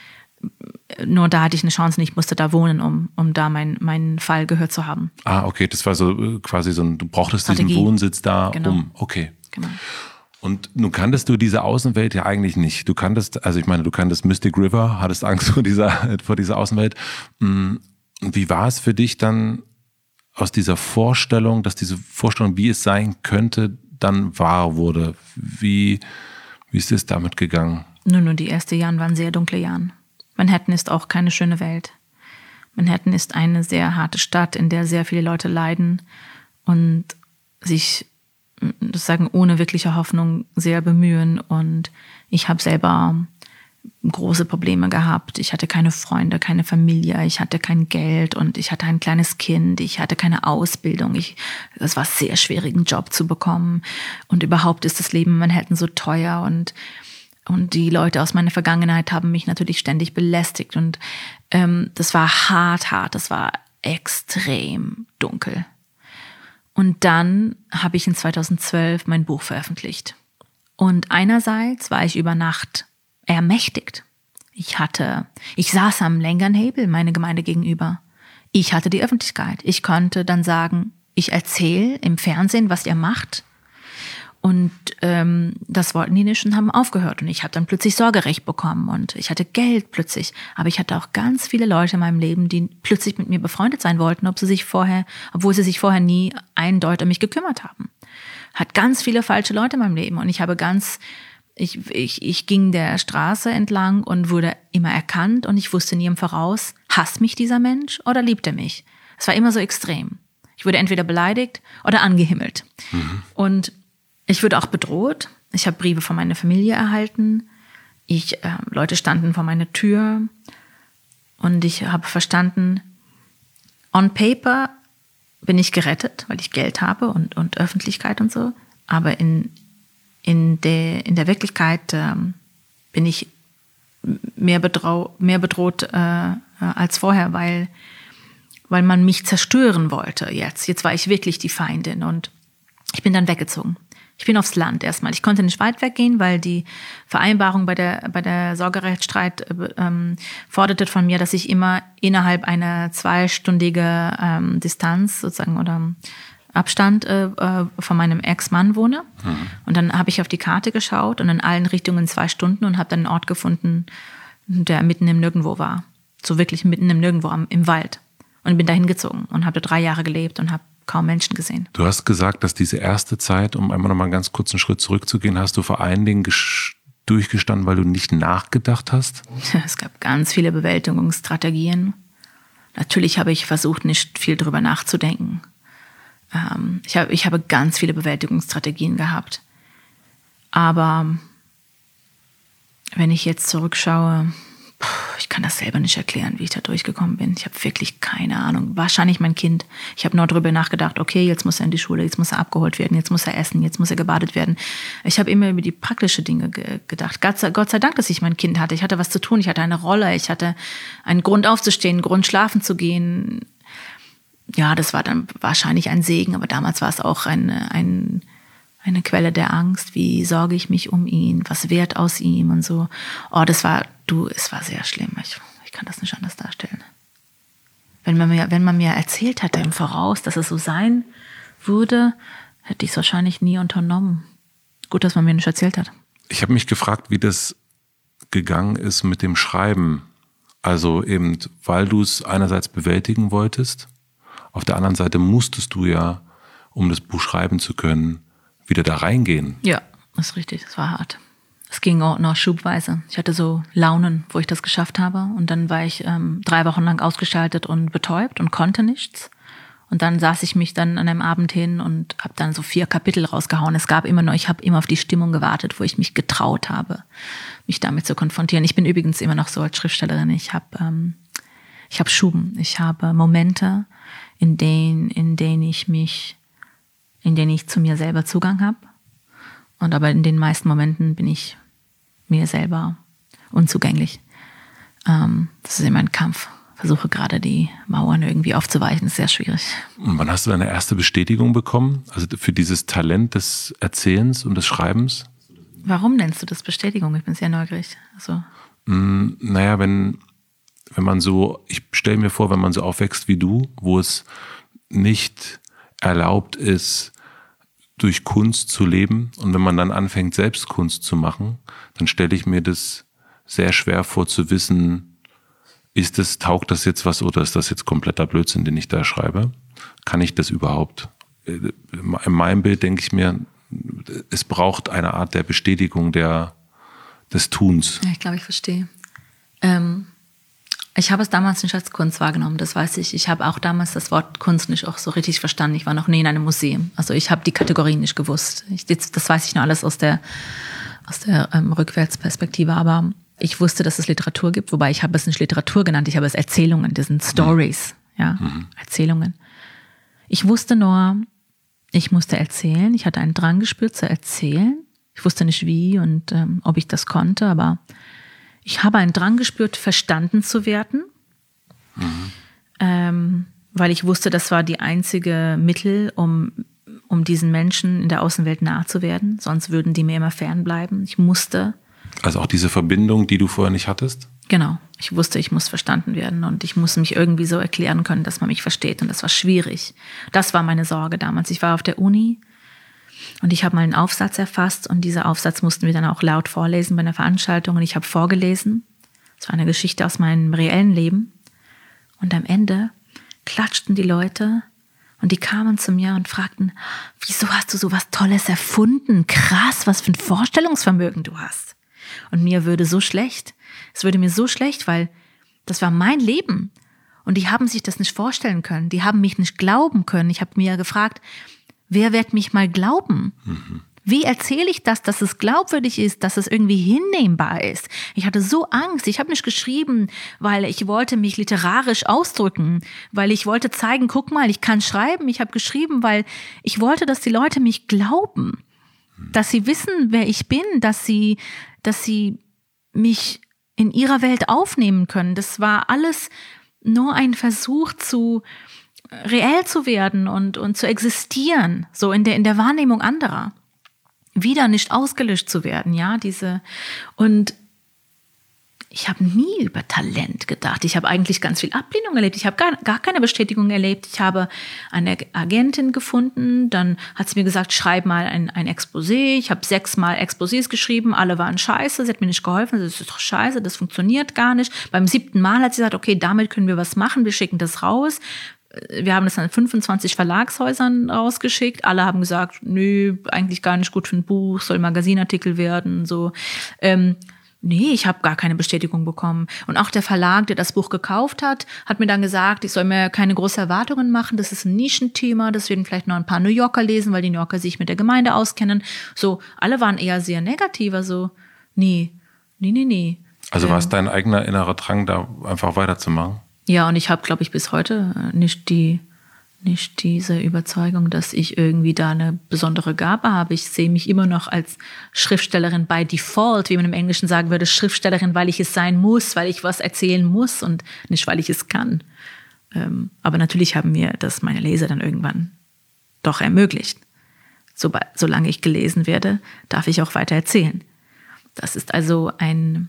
Speaker 1: nur da hatte ich eine Chance, und ich musste da wohnen, um, um da mein, meinen Fall gehört zu haben.
Speaker 2: Ah, okay, das war so quasi so ein, du brauchtest Strategie. Diesen Wohnsitz da, genau. um, okay.
Speaker 1: Genau.
Speaker 2: Und nun kanntest du diese Außenwelt ja eigentlich nicht. Du kanntest, also ich meine, du kanntest Mystic River, hattest Angst vor dieser, vor dieser Außenwelt. Wie war es für dich dann aus dieser Vorstellung, dass diese Vorstellung, wie es sein könnte, dann wahr wurde? Wie, wie ist es damit gegangen?
Speaker 1: Nun, nur die ersten Jahre waren sehr dunkle Jahre. Manhattan ist auch keine schöne Welt. Manhattan ist eine sehr harte Stadt, in der sehr viele Leute leiden und sich, sagen, ohne wirkliche Hoffnung sehr bemühen. Und ich habe selber große Probleme gehabt. Ich hatte keine Freunde, keine Familie, ich hatte kein Geld und ich hatte ein kleines Kind, ich hatte keine Ausbildung. Ich, das war sehr schwierig, einen Job zu bekommen. Und überhaupt ist das Leben in Manhattan so teuer, und Und die Leute aus meiner Vergangenheit haben mich natürlich ständig belästigt. Und ähm, das war hart, hart. Das war extrem dunkel. Und dann habe ich in zweitausendzwölf mein Buch veröffentlicht. Und einerseits war ich über Nacht ermächtigt. Ich hatte, ich saß am längeren Hebel meiner Gemeinde gegenüber. Ich hatte die Öffentlichkeit. Ich konnte dann sagen, ich erzähle im Fernsehen, was ihr macht. Und ähm, das wollten die nicht und haben aufgehört. Und ich habe dann plötzlich Sorgerecht bekommen und ich hatte Geld plötzlich. Aber ich hatte auch ganz viele Leute in meinem Leben, die plötzlich mit mir befreundet sein wollten, ob sie sich vorher, obwohl sie sich vorher nie eindeutig um mich gekümmert haben. Hat ganz viele falsche Leute in meinem Leben. Und ich habe ganz, ich, ich, ich ging der Straße entlang und wurde immer erkannt, und ich wusste nie im Voraus, hasst mich dieser Mensch oder liebt er mich? Es war immer so extrem. Ich wurde entweder beleidigt oder angehimmelt. Mhm. Und ich wurde auch bedroht. Ich habe Briefe von meiner Familie erhalten. Ich, äh, Leute standen vor meiner Tür und ich habe verstanden, on paper bin ich gerettet, weil ich Geld habe und, und Öffentlichkeit und so. Aber in, in, der, in der Wirklichkeit ähm, bin ich mehr, betrau, mehr bedroht äh, als vorher, weil, weil man mich zerstören wollte jetzt. Jetzt war ich wirklich die Feindin und ich bin dann weggezogen. Ich bin aufs Land erstmal. Ich konnte nicht weit weggehen, weil die Vereinbarung bei der, bei der Sorgerechtsstreit ähm, forderte von mir, dass ich immer innerhalb einer zweistündigen ähm, Distanz sozusagen oder Abstand äh, von meinem Ex-Mann wohne. Mhm. Und dann habe ich auf die Karte geschaut und in allen Richtungen zwei Stunden und habe dann einen Ort gefunden, der mitten im Nirgendwo war. So wirklich mitten im Nirgendwo am, im Wald. Und bin da hingezogen und habe da drei Jahre gelebt und habe kaum Menschen gesehen.
Speaker 2: Du hast gesagt, dass diese erste Zeit, um einmal noch mal einen ganz kurzen Schritt zurückzugehen, hast du vor allen Dingen gesch- durchgestanden, weil du nicht nachgedacht hast?
Speaker 1: Es gab ganz viele Bewältigungsstrategien. Natürlich habe ich versucht, nicht viel drüber nachzudenken. Ähm, ich, hab, ich habe ganz viele Bewältigungsstrategien gehabt. Aber wenn ich jetzt zurückschaue, ich kann das selber nicht erklären, wie ich da durchgekommen bin. Ich habe wirklich keine Ahnung. Wahrscheinlich mein Kind. Ich habe nur darüber nachgedacht, okay, jetzt muss er in die Schule, jetzt muss er abgeholt werden, jetzt muss er essen, jetzt muss er gebadet werden. Ich habe immer über die praktischen Dinge ge- gedacht. Gott sei, Gott sei Dank, dass ich mein Kind hatte. Ich hatte was zu tun, ich hatte eine Rolle, ich hatte einen Grund aufzustehen, einen Grund schlafen zu gehen. Ja, das war dann wahrscheinlich ein Segen, aber damals war es auch ein, ein, eine Quelle der Angst. Wie sorge ich mich um ihn? Was wird aus ihm und so? Oh, das war, du, es war sehr schlimm. Ich, ich kann das nicht anders darstellen. Wenn man mir, wenn man mir erzählt hätte im Voraus, dass es so sein würde, hätte ich es wahrscheinlich nie unternommen. Gut, dass man mir nicht erzählt hat.
Speaker 2: Ich habe mich gefragt, wie das gegangen ist mit dem Schreiben. Also eben, weil du es einerseits bewältigen wolltest, auf der anderen Seite musstest du ja, um das Buch schreiben zu können, wieder da reingehen.
Speaker 1: Ja, das ist richtig, das war hart. Es ging auch noch schubweise. Ich hatte so Launen, wo ich das geschafft habe. Und dann war ich ähm, drei Wochen lang ausgeschaltet und betäubt und konnte nichts. Und dann saß ich mich dann an einem Abend hin und habe dann so vier Kapitel rausgehauen. Es gab immer noch, ich habe immer auf die Stimmung gewartet, wo ich mich getraut habe, mich damit zu konfrontieren. Ich bin übrigens immer noch so als Schriftstellerin. Ich habe ähm, ich habe Schuben. Ich habe Momente, in denen, in denen ich mich in denen ich zu mir selber Zugang habe. Und aber in den meisten Momenten bin ich mir selber unzugänglich. Ähm, das ist immer ein Kampf. Versuche gerade die Mauern irgendwie aufzuweichen. Das ist sehr schwierig.
Speaker 2: Und wann hast du deine erste Bestätigung bekommen? Also für dieses Talent des Erzählens und des Schreibens?
Speaker 1: Warum nennst du das Bestätigung? Ich bin sehr neugierig. Also.
Speaker 2: Mm, naja, wenn, wenn man so, ich stelle mir vor, wenn man so aufwächst wie du, wo es nicht erlaubt ist, durch Kunst zu leben. Und wenn man dann anfängt, selbst Kunst zu machen, dann stelle ich mir das sehr schwer vor zu wissen, ist das, taugt das jetzt was oder ist das jetzt kompletter Blödsinn, den ich da schreibe? Kann ich das überhaupt? In meinem Bild denke ich mir, es braucht eine Art der Bestätigung der, des Tuns.
Speaker 1: Ja, ich glaube, ich verstehe. Ähm Ich habe es damals nicht als Kunst wahrgenommen, das weiß ich. Ich habe auch damals das Wort Kunst nicht auch so richtig verstanden. Ich war noch nie in einem Museum. Also ich habe die Kategorien nicht gewusst. Ich, das weiß ich nur alles aus der, aus der ähm, Rückwärtsperspektive. Aber ich wusste, dass es Literatur gibt, wobei ich habe es nicht Literatur genannt, ich habe es Erzählungen, das sind Stories, ja, mhm. Erzählungen. Ich wusste nur, ich musste erzählen. Ich hatte einen Drang gespürt zu erzählen. Ich wusste nicht wie und ähm, ob ich das konnte, aber ich habe einen Drang gespürt, verstanden zu werden, mhm. ähm, weil ich wusste, das war die einzige Mittel, um, um diesen Menschen in der Außenwelt nahe zu werden. Sonst würden die mir immer fernbleiben. Ich musste.
Speaker 2: Also auch diese Verbindung, die du vorher nicht hattest?
Speaker 1: Genau. Ich wusste, ich muss verstanden werden und ich muss mich irgendwie so erklären können, dass man mich versteht. Und das war schwierig. Das war meine Sorge damals. Ich war auf der Uni. Und ich habe mal einen Aufsatz erfasst und dieser Aufsatz mussten wir dann auch laut vorlesen bei einer Veranstaltung und ich habe vorgelesen. Das war eine Geschichte aus meinem reellen Leben. Und am Ende klatschten die Leute und die kamen zu mir und fragten, wieso hast du so was Tolles erfunden? Krass, was für ein Vorstellungsvermögen du hast. Und mir würde so schlecht. Es würde mir so schlecht, weil das war mein Leben. Und die haben sich das nicht vorstellen können. Die haben mich nicht glauben können. Ich habe mir gefragt, wer wird mich mal glauben? Mhm. Wie erzähle ich das, dass es glaubwürdig ist, dass es irgendwie hinnehmbar ist? Ich hatte so Angst. Ich habe nicht geschrieben, weil ich wollte mich literarisch ausdrücken, weil ich wollte zeigen, guck mal, ich kann schreiben. Ich habe geschrieben, weil ich wollte, dass die Leute mich glauben, dass sie wissen, wer ich bin, dass sie, dass sie mich in ihrer Welt aufnehmen können. Das war alles nur ein Versuch zu reell zu werden und, und zu existieren, so in der, in der Wahrnehmung anderer. Wieder nicht ausgelöscht zu werden, ja, diese, und ich habe nie über Talent gedacht. Ich habe eigentlich ganz viel Ablehnung erlebt. Ich habe gar, gar keine Bestätigung erlebt. Ich habe eine Agentin gefunden, dann hat sie mir gesagt, schreib mal ein, ein Exposé. Ich habe sechsmal Exposés geschrieben, alle waren scheiße, sie hat mir nicht geholfen, das ist doch scheiße, das funktioniert gar nicht. Beim siebten Mal hat sie gesagt, okay, damit können wir was machen, wir schicken das raus. Wir haben das an fünfundzwanzig Verlagshäusern rausgeschickt. Alle haben gesagt, nö, eigentlich gar nicht gut für ein Buch, soll Magazinartikel werden, so. Ähm, nee, ich habe gar keine Bestätigung bekommen. Und auch der Verlag, der das Buch gekauft hat, hat mir dann gesagt, ich soll mir keine großen Erwartungen machen. Das ist ein Nischenthema, das werden vielleicht noch ein paar New Yorker lesen, weil die New Yorker sich mit der Gemeinde auskennen. So, alle waren eher sehr negativ, also nee, nee, nee, nee.
Speaker 2: Also war es
Speaker 1: ähm,
Speaker 2: dein eigener innerer Drang, da einfach weiterzumachen?
Speaker 1: Ja, und ich habe, glaube ich, bis heute nicht die, nicht diese Überzeugung, dass ich irgendwie da eine besondere Gabe habe. Ich sehe mich immer noch als Schriftstellerin by default, wie man im Englischen sagen würde, Schriftstellerin, weil ich es sein muss, weil ich was erzählen muss und nicht, weil ich es kann. Ähm, aber natürlich haben mir das meine Leser dann irgendwann doch ermöglicht. So, solange ich gelesen werde, darf ich auch weiter erzählen. Das ist also ein,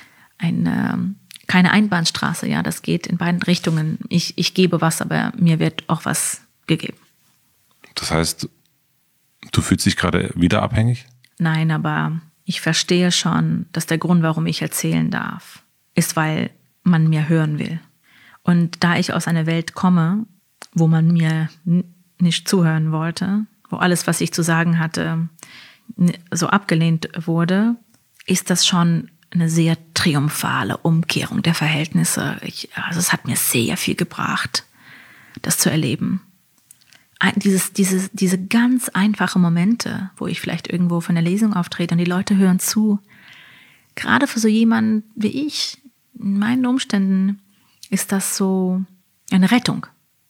Speaker 1: ein ähm, keine Einbahnstraße, ja, das geht in beiden Richtungen. Ich, ich gebe was, aber mir wird auch was gegeben.
Speaker 2: Das heißt, du fühlst dich gerade wieder abhängig?
Speaker 1: Nein, aber ich verstehe schon, dass der Grund, warum ich erzählen darf, ist, weil man mir hören will. Und da ich aus einer Welt komme, wo man mir n- nicht zuhören wollte, wo alles, was ich zu sagen hatte, n- so abgelehnt wurde, ist das schon eine sehr triumphale Umkehrung der Verhältnisse. Ich, also es hat mir sehr viel gebracht, das zu erleben. Ein, dieses, dieses, diese ganz einfachen Momente, wo ich vielleicht irgendwo von der Lesung auftrete und die Leute hören zu. Gerade für so jemanden wie ich, in meinen Umständen, ist das so eine Rettung.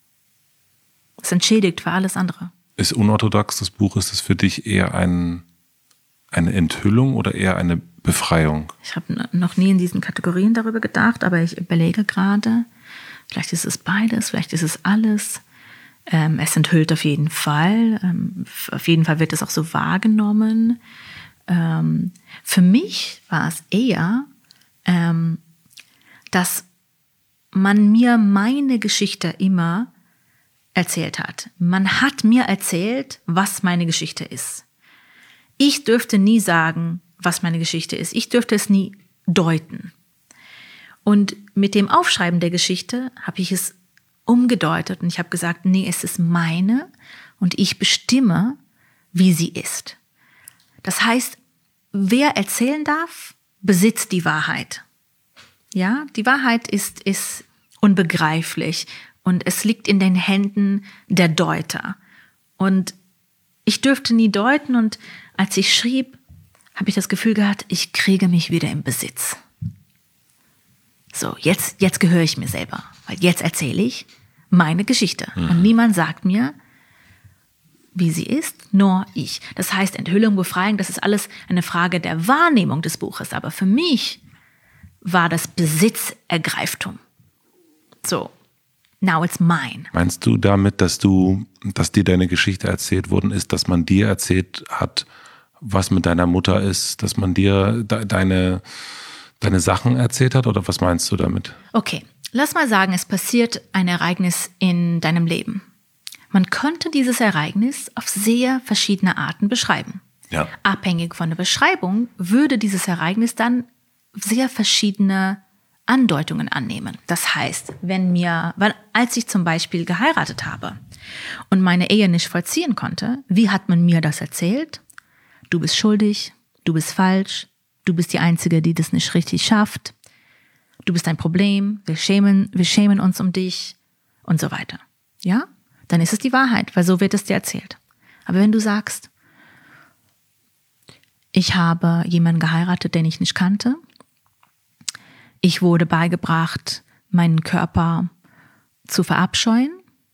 Speaker 1: Es entschädigt für alles andere.
Speaker 2: Ist unorthodox das Buch, ist es für dich eher ein, eine Enthüllung oder eher eine Befreiung?
Speaker 1: Ich habe noch nie in diesen Kategorien darüber gedacht, aber ich überlege gerade, vielleicht ist es beides, vielleicht ist es alles. Ähm, es enthüllt auf jeden Fall. Ähm, auf jeden Fall wird es auch so wahrgenommen. Ähm, für mich war es eher, ähm, dass man mir meine Geschichte immer erzählt hat. Man hat mir erzählt, was meine Geschichte ist. Ich dürfte nie sagen, was meine Geschichte ist. Ich dürfte es nie deuten. Und mit dem Aufschreiben der Geschichte habe ich es umgedeutet und ich habe gesagt, nee, es ist meine und ich bestimme, wie sie ist. Das heißt, wer erzählen darf, besitzt die Wahrheit. Ja, die Wahrheit ist, ist unbegreiflich und es liegt in den Händen der Deuter. Und ich dürfte nie deuten und als ich schrieb, habe ich das Gefühl gehabt, ich kriege mich wieder im Besitz. So, jetzt, jetzt gehöre ich mir selber, weil jetzt erzähle ich meine Geschichte. Mhm. Und niemand sagt mir, wie sie ist, nur ich. Das heißt, Enthüllung, Befreiung, das ist alles eine Frage der Wahrnehmung des Buches. Aber für mich war das Besitzergreiftum. So, now it's mine.
Speaker 2: Meinst du damit, dass du, dass dir deine Geschichte erzählt worden ist, dass man dir erzählt hat, was mit deiner Mutter ist, dass man dir de- deine, deine Sachen erzählt hat? Oder was meinst du damit?
Speaker 1: Okay, lass mal sagen, es passiert ein Ereignis in deinem Leben. Man könnte dieses Ereignis auf sehr verschiedene Arten beschreiben.
Speaker 2: Ja.
Speaker 1: Abhängig von der Beschreibung würde dieses Ereignis dann sehr verschiedene Andeutungen annehmen. Das heißt, wenn mir, weil als ich zum Beispiel geheiratet habe und meine Ehe nicht vollziehen konnte, wie hat man mir das erzählt? Du bist schuldig, du bist falsch, du bist die Einzige, die das nicht richtig schafft, du bist ein Problem, wir schämen, wir schämen uns um dich und so weiter. Ja? Dann ist es die Wahrheit, weil so wird es dir erzählt. Aber wenn du sagst, Ich habe jemanden geheiratet, den ich nicht kannte. Ich wurde beigebracht, meinen Körper zu verabscheuen.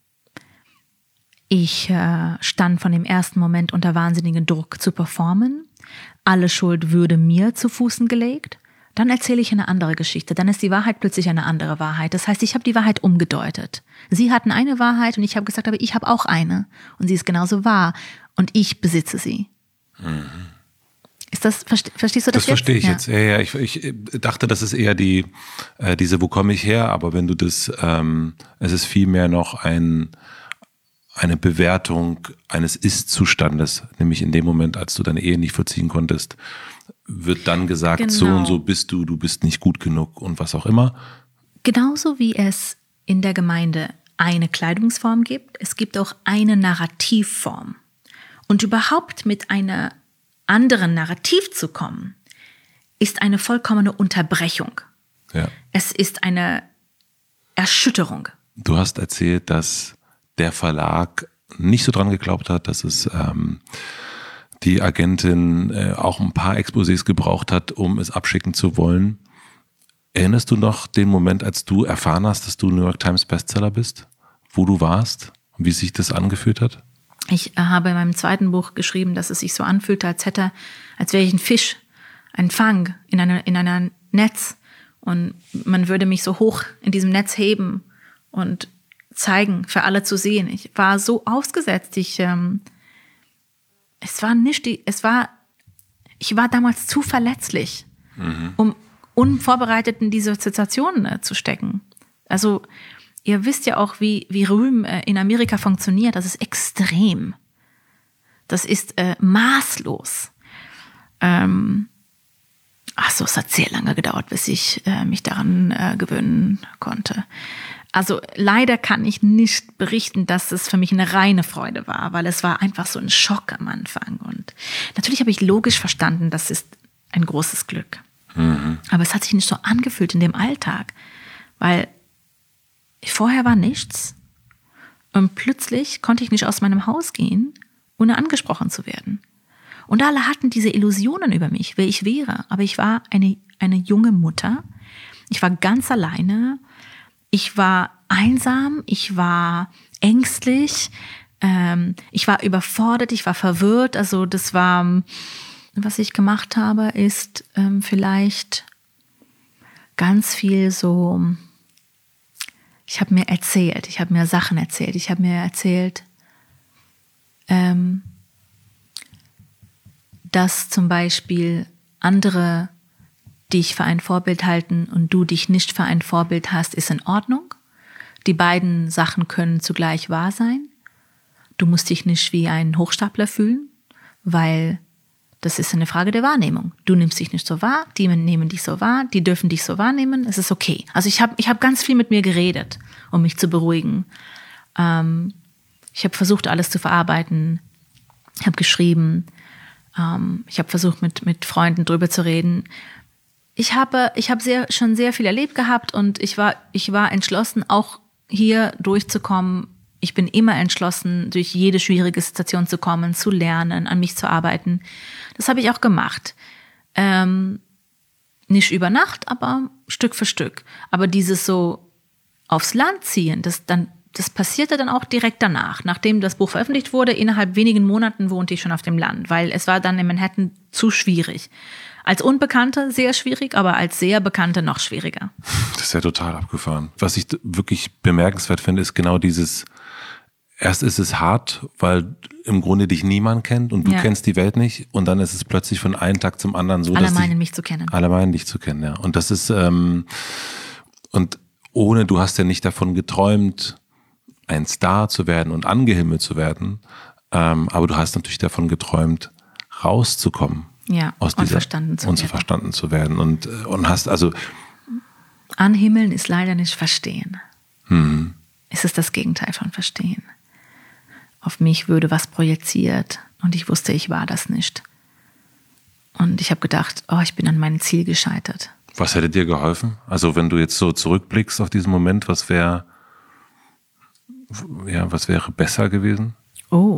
Speaker 1: Ich äh, stand von dem ersten Moment unter wahnsinnigen Druck zu performen. Alle Schuld würde mir zu Füßen gelegt. Dann erzähle ich eine andere Geschichte. Dann ist die Wahrheit plötzlich eine andere Wahrheit. Das heißt, ich habe die Wahrheit umgedeutet. Sie hatten eine Wahrheit und ich habe gesagt, aber ich habe auch eine. Und sie ist genauso wahr. Und ich besitze sie. Mhm. Ist das, verste, verstehst du das,
Speaker 2: das
Speaker 1: jetzt?
Speaker 2: Das verstehe ich ja. jetzt. Ja, ja, ich, ich dachte, das ist eher die, äh, diese, wo komme ich her? Aber wenn du das, ähm, es ist vielmehr noch ein, eine Bewertung eines Ist-Zustandes, nämlich in dem Moment, als du deine Ehe nicht vollziehen konntest, wird dann gesagt, genau. So und so bist du, du bist nicht gut genug und was auch immer.
Speaker 1: Genauso wie es in der Gemeinde eine Kleidungsform gibt, es gibt auch eine Narrativform. Und überhaupt mit einer anderen Narrativ zu kommen, ist eine vollkommene Unterbrechung.
Speaker 2: Ja.
Speaker 1: Es ist eine Erschütterung.
Speaker 2: Du hast erzählt, dass der Verlag nicht so dran geglaubt hat, dass es ähm, die Agentin äh, auch ein paar Exposés gebraucht hat, um es abschicken zu wollen. Erinnerst du noch den Moment, als du erfahren hast, dass du New York Times Bestseller bist? Wo du warst und wie sich das angefühlt hat?
Speaker 1: Ich äh, habe in meinem zweiten Buch geschrieben, dass es sich so anfühlte, als hätte, als wäre ich ein Fisch, ein Fang in einer in einer Netz und man würde mich so hoch in diesem Netz heben und zeigen, für alle zu sehen. Ich war so ausgesetzt. Ich, ähm, es war nicht die, es war, ich war damals zu verletzlich, mhm. um unvorbereitet in diese Situation äh, zu stecken. Also, ihr wisst ja auch, wie, wie Ruhm äh, in Amerika funktioniert. Das ist extrem. Das ist äh, maßlos. Ähm, ach so, es hat sehr lange gedauert, bis ich äh, mich daran äh, gewöhnen konnte. Also leider kann ich nicht berichten, dass es für mich eine reine Freude war, weil es war einfach so ein Schock am Anfang. Und natürlich habe ich logisch verstanden, das ist ein großes Glück. Mhm. Aber es hat sich nicht so angefühlt in dem Alltag, weil vorher war nichts und plötzlich konnte ich nicht aus meinem Haus gehen, ohne angesprochen zu werden. Und alle hatten diese Illusionen über mich, wer ich wäre. Aber ich war eine, eine junge Mutter, ich war ganz alleine. Ich war einsam, ich war ängstlich, ähm, ich war überfordert, ich war verwirrt. Also das war, was ich gemacht habe, ist ähm, vielleicht ganz viel so, ich habe mir erzählt, ich habe mir Sachen erzählt, ich habe mir erzählt, ähm, dass zum Beispiel andere dich für ein Vorbild halten und du dich nicht für ein Vorbild hast, ist in Ordnung. Die beiden Sachen können zugleich wahr sein. Du musst dich nicht wie ein Hochstapler fühlen, weil das ist eine Frage der Wahrnehmung. Du nimmst dich nicht so wahr, die nehmen dich so wahr, die dürfen dich so wahrnehmen, es ist okay. Also ich habe ich hab ganz viel mit mir geredet, um mich zu beruhigen. Ähm, ich habe versucht, alles zu verarbeiten. Ich habe geschrieben. Ähm, ich habe versucht, mit, mit Freunden drüber zu reden. Ich habe, ich habe sehr, schon sehr viel erlebt gehabt und ich war, ich war entschlossen, auch hier durchzukommen. Ich bin immer entschlossen, durch jede schwierige Situation zu kommen, zu lernen, an mich zu arbeiten. Das habe ich auch gemacht. Ähm, nicht über Nacht, aber Stück für Stück. Aber dieses so aufs Land ziehen, das, dann, das passierte dann auch direkt danach. Nachdem das Buch veröffentlicht wurde, innerhalb wenigen Monaten wohnte ich schon auf dem Land, weil es war dann in Manhattan zu schwierig. Als Unbekannte sehr schwierig, aber als sehr Bekannte noch schwieriger.
Speaker 2: Das ist ja total abgefahren. Was ich wirklich bemerkenswert finde, ist genau dieses, erst ist es hart, weil im Grunde dich niemand kennt und du ja. kennst die Welt nicht und dann ist es plötzlich von einem Tag zum anderen so,
Speaker 1: alle
Speaker 2: dass
Speaker 1: meinen
Speaker 2: dich,
Speaker 1: mich zu kennen.
Speaker 2: Alle meinen dich zu kennen, ja. Und das ist, ähm, und ohne, du hast ja nicht davon geträumt, ein Star zu werden und angehimmelt zu werden, ähm, aber du hast natürlich davon geträumt, rauszukommen.
Speaker 1: Ja,
Speaker 2: aus
Speaker 1: und
Speaker 2: dieser,
Speaker 1: verstanden zu
Speaker 2: und
Speaker 1: werden.
Speaker 2: verstanden zu werden. Und, und hast also.
Speaker 1: Anhimmeln ist leider nicht verstehen.
Speaker 2: Hm.
Speaker 1: Es ist das Gegenteil von verstehen. Auf mich würde was projiziert und ich wusste, ich war das nicht. Und ich habe gedacht, oh, ich bin an meinem Ziel gescheitert.
Speaker 2: Was hätte dir geholfen? Also wenn du jetzt so zurückblickst auf diesen Moment, was wäre, ja, was wäre besser gewesen?
Speaker 1: Oh,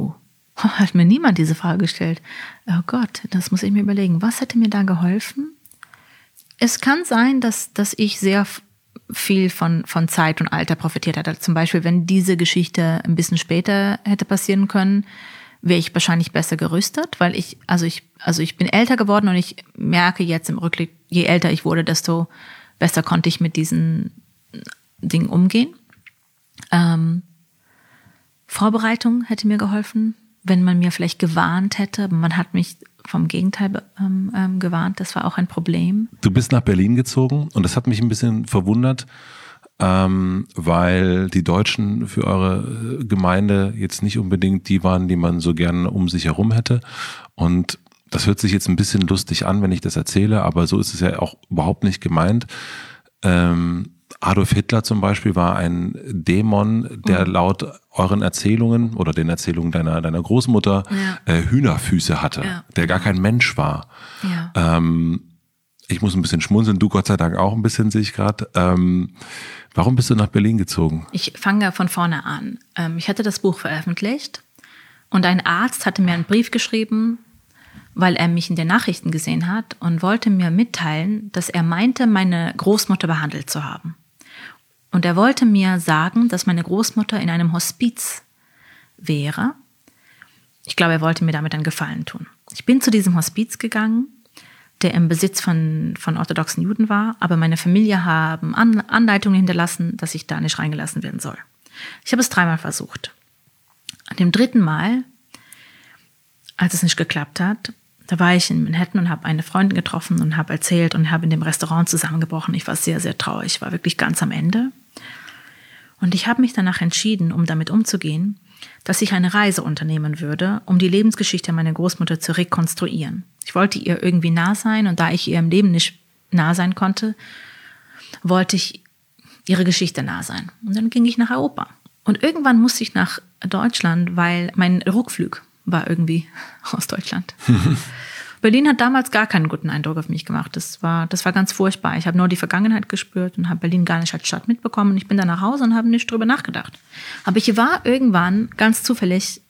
Speaker 1: Hat mir niemand diese Frage gestellt. Oh Gott, das muss ich mir überlegen. Was hätte mir da geholfen? Es kann sein, dass, dass ich sehr viel von, von Zeit und Alter profitiert hätte. Zum Beispiel, wenn diese Geschichte ein bisschen später hätte passieren können, wäre ich wahrscheinlich besser gerüstet, weil ich, also ich, also ich bin älter geworden und ich merke jetzt im Rückblick, je älter ich wurde, desto besser konnte ich mit diesen Dingen umgehen. Ähm, Vorbereitung hätte mir geholfen, wenn man mir vielleicht gewarnt hätte. Man hat mich vom Gegenteil ähm, ähm, gewarnt. Das war auch ein Problem.
Speaker 2: Du bist nach Berlin gezogen und das hat mich ein bisschen verwundert, ähm, weil die Deutschen für eure Gemeinde jetzt nicht unbedingt die waren, die man so gerne um sich herum hätte. Und das hört sich jetzt ein bisschen lustig an, wenn ich das erzähle, aber so ist es ja auch überhaupt nicht gemeint. Ähm, Adolf Hitler zum Beispiel war ein Dämon, der mhm. laut euren Erzählungen oder den Erzählungen deiner, deiner Großmutter ja. äh, Hühnerfüße hatte, ja. der gar kein Mensch war. Ja. Ähm, ich muss ein bisschen schmunzeln, du Gott sei Dank auch ein bisschen, sehe ich gerade. Ähm, warum bist du nach Berlin gezogen?
Speaker 1: Ich fange von vorne an. Ähm, ich hatte das Buch veröffentlicht und ein Arzt hatte mir einen Brief geschrieben, weil er mich in den Nachrichten gesehen hat und wollte mir mitteilen, dass er meinte, meine Großmutter behandelt zu haben. Und er wollte mir sagen, dass meine Großmutter in einem Hospiz wäre. Ich glaube, er wollte mir damit einen Gefallen tun. Ich bin zu diesem Hospiz gegangen, der im Besitz von, von orthodoxen Juden war, aber meine Familie haben An- Anleitungen hinterlassen, dass ich da nicht reingelassen werden soll. Ich habe es dreimal versucht. An dem dritten Mal, als es nicht geklappt hat, da war ich in Manhattan und habe eine Freundin getroffen und habe erzählt und habe in dem Restaurant zusammengebrochen. Ich war sehr, sehr traurig. Ich war wirklich ganz am Ende. Und ich habe mich danach entschieden, um damit umzugehen, dass ich eine Reise unternehmen würde, um die Lebensgeschichte meiner Großmutter zu rekonstruieren. Ich wollte ihr irgendwie nah sein und da ich ihr im Leben nicht nah sein konnte, wollte ich ihre Geschichte nah sein. Und dann ging ich nach Europa. Und irgendwann musste ich nach Deutschland, weil mein Rückflug war irgendwie aus Deutschland. Berlin hat damals gar keinen guten Eindruck auf mich gemacht. Das war, das war ganz furchtbar. Ich habe nur die Vergangenheit gespürt und habe Berlin gar nicht als Stadt mitbekommen. Ich bin dann nach Hause und habe nicht drüber nachgedacht. Aber ich war irgendwann ganz zufällig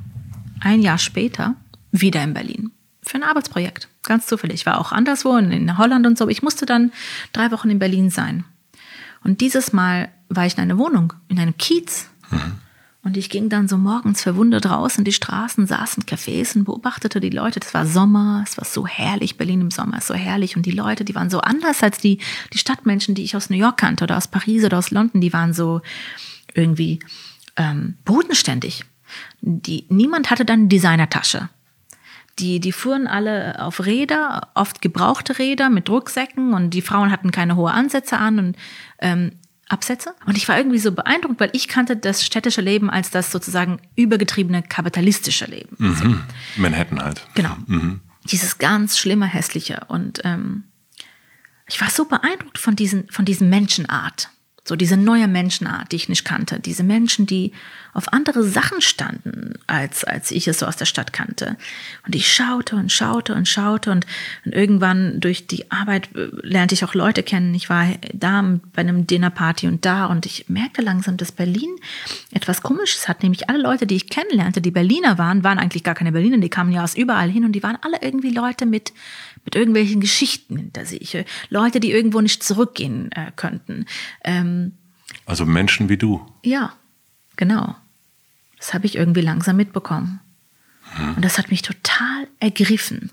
Speaker 1: ein Jahr später wieder in Berlin für ein Arbeitsprojekt. Ganz zufällig. Ich war auch anderswo in Holland und so. Ich musste dann drei Wochen in Berlin sein. Und dieses Mal war ich in einer Wohnung, in einem Kiez. Mhm. Und ich ging dann so morgens verwundert raus in die Straßen, saß in Cafés und beobachtete die Leute. Das war Sommer, es war so herrlich, Berlin im Sommer ist so herrlich. Und die Leute, die waren so anders als die, die Stadtmenschen, die ich aus New York kannte oder aus Paris oder aus London. Die waren so irgendwie ähm, bodenständig. Die, niemand hatte dann eine Designertasche. Die, die fuhren alle auf Räder, oft gebrauchte Räder mit Rucksäcken und die Frauen hatten keine hohen Ansätze an und ähm, Absätze. Und ich war irgendwie so beeindruckt, weil ich kannte das städtische Leben als das sozusagen übergetriebene kapitalistische Leben.
Speaker 2: Mhm. So. Manhattan halt.
Speaker 1: Genau. Mhm. Dieses ganz schlimme, hässliche. Und ähm, ich war so beeindruckt von diesen, von diesen Menschenart. So diese neue Menschenart, die ich nicht kannte. Diese Menschen, die auf andere Sachen standen, als, als ich es so aus der Stadt kannte. Und ich schaute und schaute und schaute und, und irgendwann durch die Arbeit lernte ich auch Leute kennen. Ich war da bei einem Dinnerparty und da und ich merkte langsam, dass Berlin etwas Komisches hat. Nämlich alle Leute, die ich kennenlernte, die Berliner waren, waren eigentlich gar keine Berliner. Die kamen ja aus überall hin und die waren alle irgendwie Leute mit mit irgendwelchen Geschichten hinter sich. Leute, die irgendwo nicht zurückgehen äh, könnten. Ähm,
Speaker 2: also Menschen wie du.
Speaker 1: Ja, genau. Das habe ich irgendwie langsam mitbekommen. Hm. Und das hat mich total ergriffen.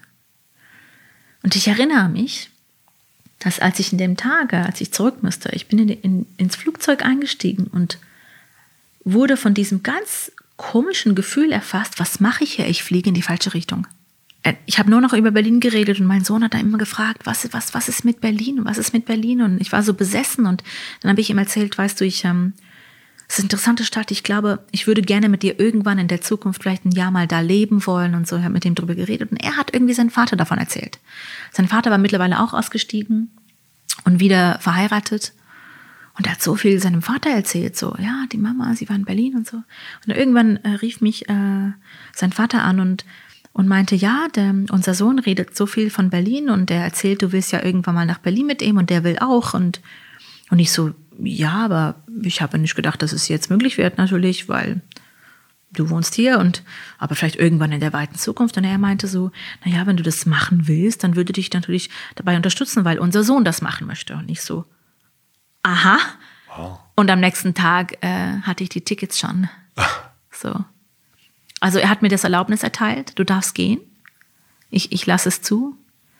Speaker 1: Und ich erinnere mich, dass als ich in dem Tage, als ich zurück musste, ich bin in, in, ins Flugzeug eingestiegen und wurde von diesem ganz komischen Gefühl erfasst, was mache ich hier? Ich fliege in die falsche Richtung. Ich habe nur noch über Berlin geredet und mein Sohn hat da immer gefragt, was, was, was ist mit Berlin? Was ist mit Berlin? Und ich war so besessen und dann habe ich ihm erzählt, weißt du, ich, ähm, es ist eine interessante Stadt. Ich glaube, ich würde gerne mit dir irgendwann in der Zukunft vielleicht ein Jahr mal da leben wollen und so. Ich habe mit ihm drüber geredet und er hat irgendwie seinen Vater davon erzählt. Sein Vater war mittlerweile auch ausgestiegen und wieder verheiratet. Und er hat so viel seinem Vater erzählt, so, ja, die Mama, sie war in Berlin und so. Und irgendwann äh, rief mich äh, sein Vater an und Und meinte, ja, der, unser Sohn redet so viel von Berlin und der erzählt, du willst ja irgendwann mal nach Berlin mit ihm und der will auch. Und, und ich so, ja, aber ich habe nicht gedacht, dass es jetzt möglich wird natürlich, weil du wohnst hier und aber vielleicht irgendwann in der weiten Zukunft. Und er meinte so, naja, wenn du das machen willst, dann würde dich natürlich dabei unterstützen, weil unser Sohn das machen möchte. Und ich so, aha. Wow. Und am nächsten Tag äh, hatte ich die Tickets schon. So. Also er hat mir das Erlaubnis erteilt, du darfst gehen. Ich, ich lasse es zu.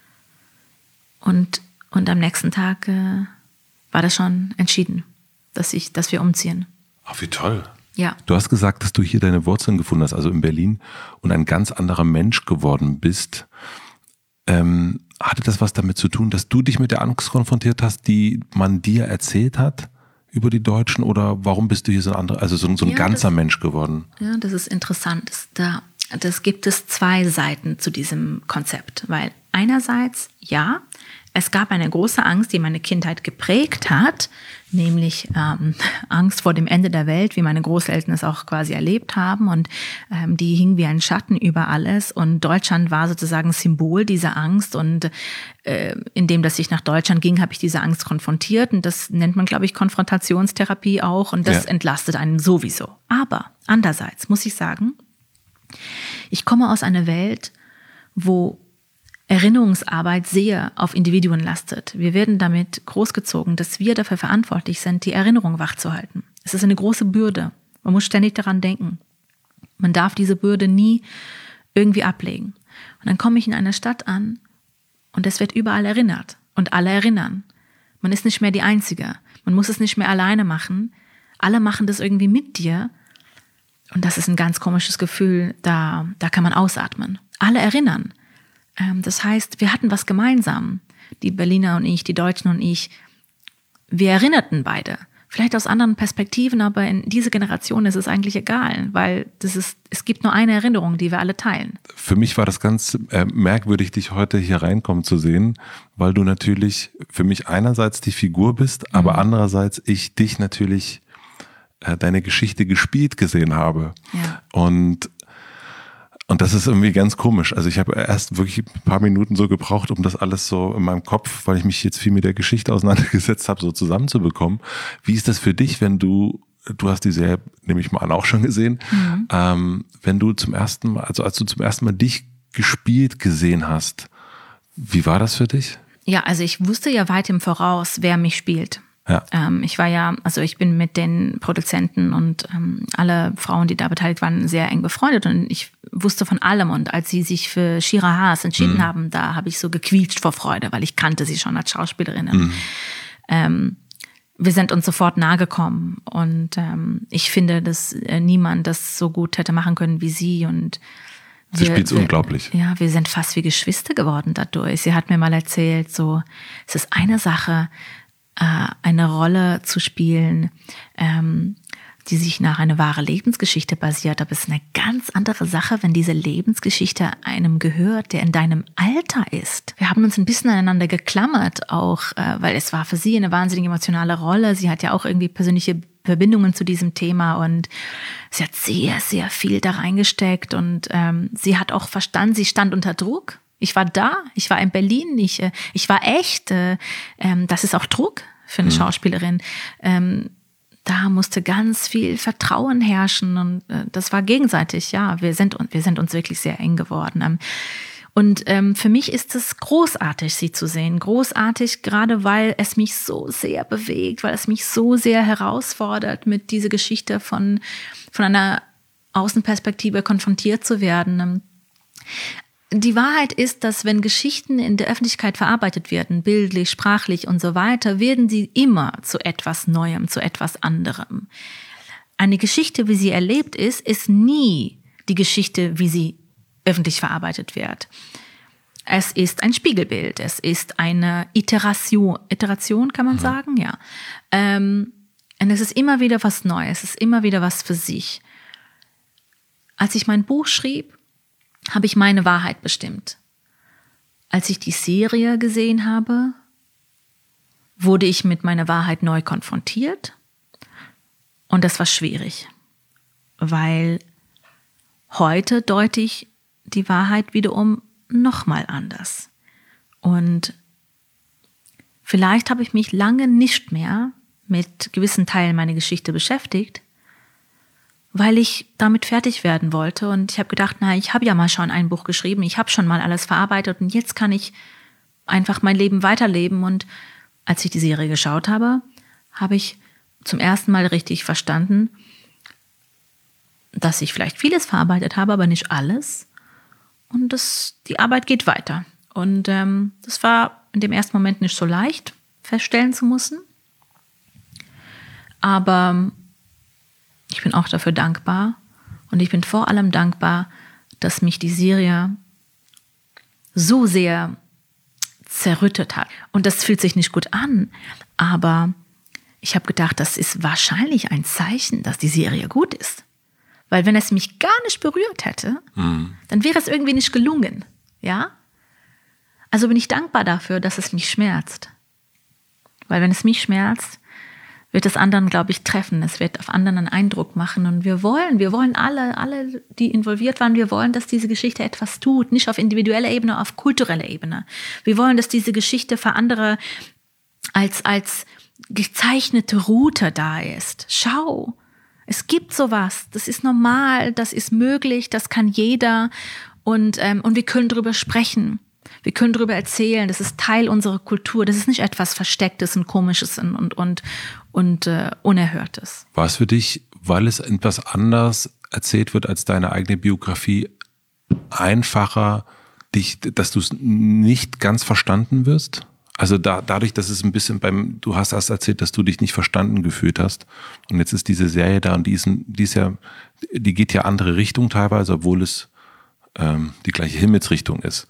Speaker 1: Und, und am nächsten Tag äh, war das schon entschieden, dass, ich, dass wir umziehen.
Speaker 2: Ach, wie toll.
Speaker 1: Ja.
Speaker 2: Du hast gesagt, dass du hier deine Wurzeln gefunden hast, also in Berlin, und ein ganz anderer Mensch geworden bist. Ähm, hatte das was damit zu tun, dass du dich mit der Angst konfrontiert hast, die man dir erzählt hat über die Deutschen? Oder warum bist du hier so ein anderer, also so, so ein ja, ganzer das, Mensch geworden?
Speaker 1: Ja, das ist interessant. Das, da, das gibt es zwei Seiten zu diesem Konzept. Weil einerseits, ja, es gab eine große Angst, die meine Kindheit geprägt hat, nämlich ähm, Angst vor dem Ende der Welt, wie meine Großeltern es auch quasi erlebt haben. Und ähm, die hing wie ein Schatten über alles. Und Deutschland war sozusagen Symbol dieser Angst. Und äh, indem dass ich nach Deutschland ging, habe ich diese Angst konfrontiert. Und das nennt man, glaube ich, Konfrontationstherapie auch. Und das ja. entlastet einen sowieso. Aber andererseits muss ich sagen, ich komme aus einer Welt, wo Erinnerungsarbeit sehr auf Individuen lastet. Wir werden damit großgezogen, dass wir dafür verantwortlich sind, die Erinnerung wachzuhalten. Es ist eine große Bürde. Man muss ständig daran denken. Man darf diese Bürde nie irgendwie ablegen. Und dann komme ich in einer Stadt an und es wird überall erinnert. Und alle erinnern. Man ist nicht mehr die Einzige. Man muss es nicht mehr alleine machen. Alle machen das irgendwie mit dir. Und das ist ein ganz komisches Gefühl. Da, da kann man ausatmen. Alle erinnern. Das heißt, wir hatten was gemeinsam, die Berliner und ich, die Deutschen und ich. Wir erinnerten beide, vielleicht aus anderen Perspektiven, aber in dieser Generation ist es eigentlich egal, weil das ist, es gibt nur eine Erinnerung, die wir alle teilen.
Speaker 2: Für mich war das ganz äh, merkwürdig, dich heute hier reinkommen zu sehen, weil du natürlich für mich einerseits die Figur bist, mhm. aber andererseits ich dich natürlich äh, deine Geschichte gespielt gesehen habe.
Speaker 1: Ja.
Speaker 2: Und Und das ist irgendwie ganz komisch. Also ich habe erst wirklich ein paar Minuten so gebraucht, um das alles so in meinem Kopf, weil ich mich jetzt viel mit der Geschichte auseinandergesetzt habe, so zusammenzubekommen. Wie ist das für dich, wenn du, du hast die Serie, nehme ich mal an, auch schon gesehen, mhm. ähm, wenn du zum ersten Mal, also als du zum ersten Mal dich gespielt gesehen hast, wie war das für dich?
Speaker 1: Ja, also ich wusste ja weit im Voraus, wer mich spielt.
Speaker 2: Ja.
Speaker 1: Ähm, ich war ja, also ich bin mit den Produzenten und ähm, alle Frauen, die da beteiligt waren, sehr eng befreundet und ich wusste von allem. Und als sie sich für Shira Haas entschieden mhm. haben, da habe ich so gequietscht vor Freude, weil ich kannte sie schon als Schauspielerin. Mhm. Ähm, wir sind uns sofort nahe gekommen und ähm, ich finde, dass äh, niemand das so gut hätte machen können wie sie. Und
Speaker 2: sie spielt es unglaublich.
Speaker 1: Ja, wir sind fast wie Geschwister geworden dadurch. Sie hat mir mal erzählt, so, es ist eine Sache, eine Rolle zu spielen, ähm, die sich nach einer wahren Lebensgeschichte basiert. Aber es ist eine ganz andere Sache, wenn diese Lebensgeschichte einem gehört, der in deinem Alter ist. Wir haben uns ein bisschen aneinander geklammert, auch äh, weil es war für sie eine wahnsinnig emotionale Rolle. Sie hat ja auch irgendwie persönliche Verbindungen zu diesem Thema und sie hat sehr, sehr viel da reingesteckt und ähm, sie hat auch verstanden, sie stand unter Druck. Ich war da, ich war in Berlin, ich, ich war echt. Äh, ähm, das ist auch Druck für eine mhm. Schauspielerin. Ähm, da musste ganz viel Vertrauen herrschen und äh, das war gegenseitig. Ja, wir sind, wir sind uns wirklich sehr eng geworden. Ähm, und ähm, für mich ist es großartig, sie zu sehen. Großartig, gerade weil es mich so sehr bewegt, weil es mich so sehr herausfordert, mit dieser Geschichte von, von einer Außenperspektive konfrontiert zu werden. Ähm, Die Wahrheit ist, dass wenn Geschichten in der Öffentlichkeit verarbeitet werden, bildlich, sprachlich und so weiter, werden sie immer zu etwas Neuem, zu etwas anderem. Eine Geschichte, wie sie erlebt ist, ist nie die Geschichte, wie sie öffentlich verarbeitet wird. Es ist ein Spiegelbild, es ist eine Iteration, Iteration kann man mhm. sagen, ja. Ähm, und es ist immer wieder was Neues, es ist immer wieder was für sich. Als ich mein Buch schrieb, habe ich meine Wahrheit bestimmt. Als ich die Serie gesehen habe, wurde ich mit meiner Wahrheit neu konfrontiert und das war schwierig, weil heute deute ich die Wahrheit wiederum nochmal anders. Und vielleicht habe ich mich lange nicht mehr mit gewissen Teilen meiner Geschichte beschäftigt weil ich damit fertig werden wollte. Und ich habe gedacht, na, ich habe ja mal schon ein Buch geschrieben, ich habe schon mal alles verarbeitet und jetzt kann ich einfach mein Leben weiterleben. Und als ich die Serie geschaut habe, habe ich zum ersten Mal richtig verstanden, dass ich vielleicht vieles verarbeitet habe, aber nicht alles. Und das, die Arbeit geht weiter. Und ähm, das war in dem ersten Moment nicht so leicht, feststellen zu müssen. Aber ich bin auch dafür dankbar. Und ich bin vor allem dankbar, dass mich die Serie so sehr zerrüttet hat. Und das fühlt sich nicht gut an. Aber ich habe gedacht, das ist wahrscheinlich ein Zeichen, dass die Serie gut ist. Weil wenn es mich gar nicht berührt hätte, mhm. dann wäre es irgendwie nicht gelungen. Ja? Also bin ich dankbar dafür, dass es mich schmerzt. Weil wenn es mich schmerzt, wird es anderen, glaube ich, treffen. Es wird auf anderen einen Eindruck machen. Und wir wollen, wir wollen alle, alle, die involviert waren, wir wollen, dass diese Geschichte etwas tut. Nicht auf individueller Ebene, auf kultureller Ebene. Wir wollen, dass diese Geschichte für andere als, als gezeichnete Route da ist. Schau, es gibt sowas. Das ist normal, das ist möglich, das kann jeder. Und, ähm, und wir können darüber sprechen. Wir können darüber erzählen, das ist Teil unserer Kultur, das ist nicht etwas Verstecktes und Komisches und, und, und, und äh, Unerhörtes.
Speaker 2: War es für dich, weil es etwas anders erzählt wird als deine eigene Biografie, einfacher, dich, dass du es nicht ganz verstanden wirst? Also da, dadurch, dass es ein bisschen beim, du hast erst erzählt, dass du dich nicht verstanden gefühlt hast und jetzt ist diese Serie da und die ist, die ist ja, die geht ja andere Richtung teilweise, obwohl es ähm, die gleiche Himmelsrichtung ist.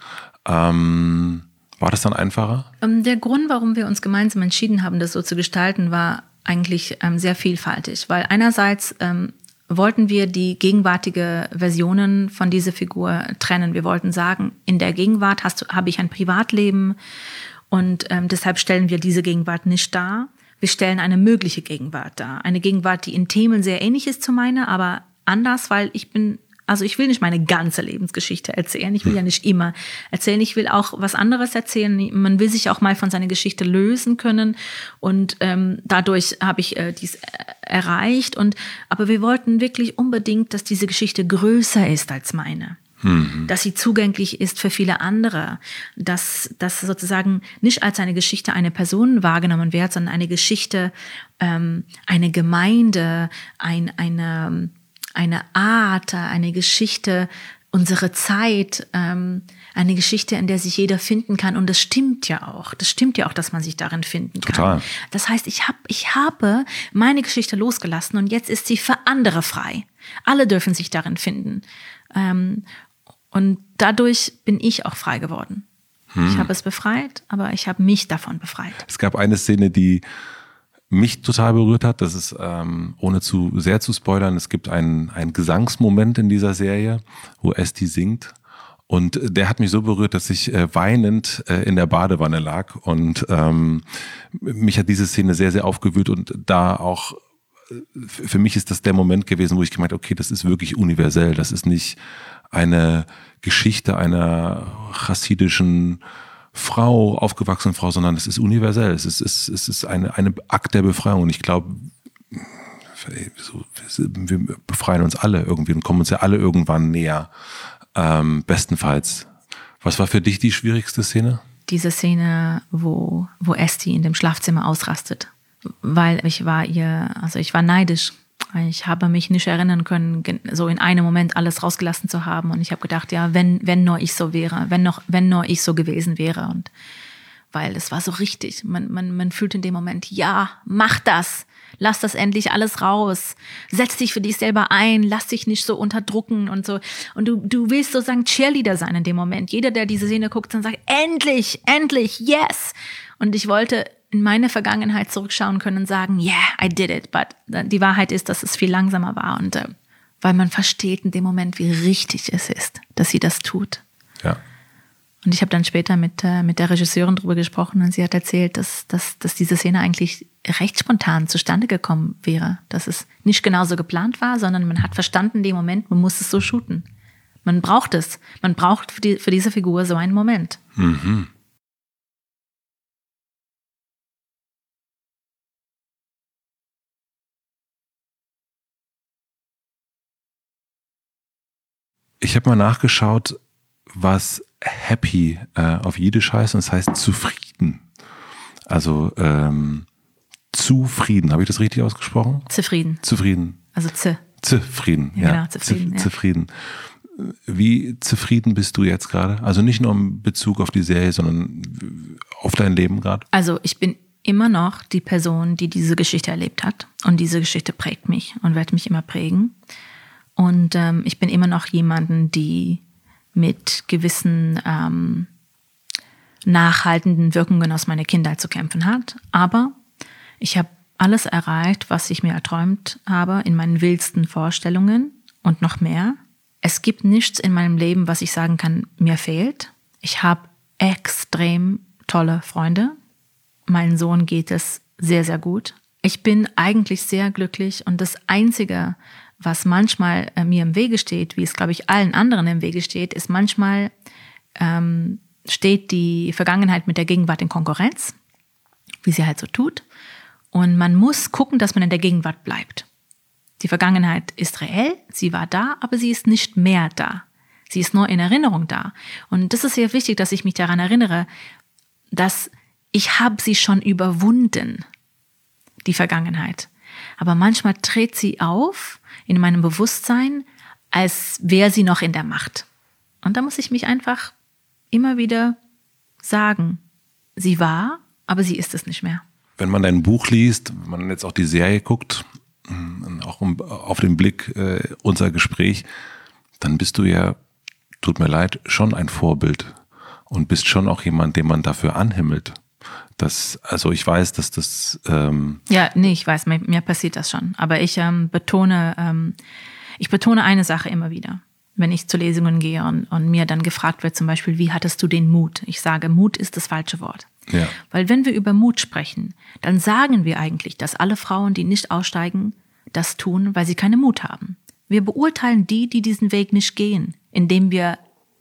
Speaker 2: Ähm, war das dann einfacher?
Speaker 1: Der Grund, warum wir uns gemeinsam entschieden haben, das so zu gestalten, war eigentlich ähm, sehr vielfältig. Weil einerseits ähm, wollten wir die gegenwärtige Versionen von dieser Figur trennen. Wir wollten sagen, in der Gegenwart hast du, habe ich ein Privatleben und ähm, deshalb stellen wir diese Gegenwart nicht dar. Wir stellen eine mögliche Gegenwart dar. Eine Gegenwart, die in Themen sehr ähnlich ist zu meiner, aber anders, weil ich bin... Also ich will nicht meine ganze Lebensgeschichte erzählen. Ich will ja nicht immer erzählen. Ich will auch was anderes erzählen. Man will sich auch mal von seiner Geschichte lösen können. Und ähm, dadurch habe ich äh, dies erreicht. Und, aber wir wollten wirklich unbedingt, dass diese Geschichte größer ist als meine. Mhm. Dass sie zugänglich ist für viele andere. Dass das sozusagen nicht als eine Geschichte einer Person wahrgenommen wird, sondern eine Geschichte, ähm, eine Gemeinde, ein, eine... eine Art, eine Geschichte, unsere Zeit, ähm, eine Geschichte, in der sich jeder finden kann. Und das stimmt ja auch. Das stimmt ja auch, dass man sich darin finden kann.
Speaker 2: Total.
Speaker 1: Das heißt, ich, hab, ich habe meine Geschichte losgelassen und jetzt ist sie für andere frei. Alle dürfen sich darin finden. Ähm, und dadurch bin ich auch frei geworden. Hm. Ich habe es befreit, aber ich habe mich davon befreit.
Speaker 2: Es gab eine Szene, die mich total berührt hat. Das ist, ähm, ohne zu sehr zu spoilern, es gibt einen, einen Gesangsmoment in dieser Serie, wo Esti singt. Und der hat mich so berührt, dass ich äh, weinend äh, in der Badewanne lag. Und ähm, mich hat diese Szene sehr, sehr aufgewühlt. Und da auch, für mich ist das der Moment gewesen, wo ich gemeint, okay, das ist wirklich universell. Das ist nicht eine Geschichte einer chassidischen Frau, aufgewachsene Frau, sondern es ist universell. Es ist, es ist, es ist eine, eine Akt der Befreiung. Und ich glaube, so, wir befreien uns alle irgendwie und kommen uns ja alle irgendwann näher. Ähm, bestenfalls. Was war für dich die schwierigste Szene?
Speaker 1: Diese Szene, wo, wo Esti in dem Schlafzimmer ausrastet. Weil ich war ihr, also ich war neidisch. Ich habe mich nicht erinnern können, so in einem Moment alles rausgelassen zu haben. Und ich habe gedacht, ja, wenn, wenn nur ich so wäre, wenn noch, wenn nur ich so gewesen wäre. Und weil es war so richtig. Man, man, man fühlt in dem Moment, ja, mach das. Lass das endlich alles raus. Setz dich für dich selber ein. Lass dich nicht so unterdrucken und so. Und du, du willst sozusagen Cheerleader sein in dem Moment. Jeder, der diese Szene guckt, dann sagt, endlich, endlich, yes. Und ich wollte in meine Vergangenheit zurückschauen können und sagen, yeah, I did it. But die Wahrheit ist, dass es viel langsamer war. Und äh, weil man versteht in dem Moment, wie richtig es ist, dass sie das tut.
Speaker 2: Ja.
Speaker 1: Und ich habe dann später mit, äh, mit der Regisseurin drüber gesprochen und sie hat erzählt, dass, dass, dass diese Szene eigentlich recht spontan zustande gekommen wäre. Dass es nicht genauso geplant war, sondern man hat verstanden, in dem Moment, man muss es so shooten. Man braucht es. Man braucht für, die, für diese Figur so einen Moment.
Speaker 2: Mhm. Ich habe mal nachgeschaut, was happy äh, auf Jiddisch heißt, und es heißt zufrieden. Also ähm, zufrieden, habe ich das richtig ausgesprochen?
Speaker 1: Zufrieden.
Speaker 2: Zufrieden.
Speaker 1: Also z.
Speaker 2: Zufrieden, ja.
Speaker 1: Ja, genau, zufrieden.
Speaker 2: Z-
Speaker 1: ja.
Speaker 2: zufrieden. Wie zufrieden bist du jetzt gerade? Also nicht nur in Bezug auf die Serie, sondern auf dein Leben gerade?
Speaker 1: Also ich bin immer noch die Person, die diese Geschichte erlebt hat. Und diese Geschichte prägt mich und wird mich immer prägen. Und ähm, ich bin immer noch jemanden, die mit gewissen ähm, nachhaltenden Wirkungen aus meiner Kindheit zu kämpfen hat. Aber ich habe alles erreicht, was ich mir erträumt habe in meinen wildsten Vorstellungen und noch mehr. Es gibt nichts in meinem Leben, was ich sagen kann, mir fehlt. Ich habe extrem tolle Freunde. Meinem Sohn geht es sehr, sehr gut. Ich bin eigentlich sehr glücklich und das Einzige, was manchmal äh, mir im Wege steht, wie es, glaube ich, allen anderen im Wege steht, ist manchmal ähm, steht die Vergangenheit mit der Gegenwart in Konkurrenz, wie sie halt so tut. Und man muss gucken, dass man in der Gegenwart bleibt. Die Vergangenheit ist reell, sie war da, aber sie ist nicht mehr da. Sie ist nur in Erinnerung da. Und das ist sehr wichtig, dass ich mich daran erinnere, dass ich habe sie schon überwunden, die Vergangenheit. Aber manchmal tritt sie auf in meinem Bewusstsein, als wäre sie noch in der Macht. Und da muss ich mich einfach immer wieder sagen, sie war, aber sie ist es nicht mehr.
Speaker 2: Wenn man dein Buch liest, wenn man jetzt auch die Serie guckt, auch auf den Blick äh, unser Gespräch, dann bist du ja, tut mir leid, schon ein Vorbild und bist schon auch jemand, den man dafür anhimmelt. Das, also ich weiß, dass das... Ähm
Speaker 1: ja, nee, ich weiß, mir, mir passiert das schon. Aber ich ähm, betone, ähm, ich betone eine Sache immer wieder, wenn ich zu Lesungen gehe und, und mir dann gefragt wird, zum Beispiel, wie hattest du den Mut? Ich sage, Mut ist das falsche Wort.
Speaker 2: Ja.
Speaker 1: Weil wenn wir über Mut sprechen, dann sagen wir eigentlich, dass alle Frauen, die nicht aussteigen, das tun, weil sie keinen Mut haben. Wir beurteilen die, die diesen Weg nicht gehen, indem wir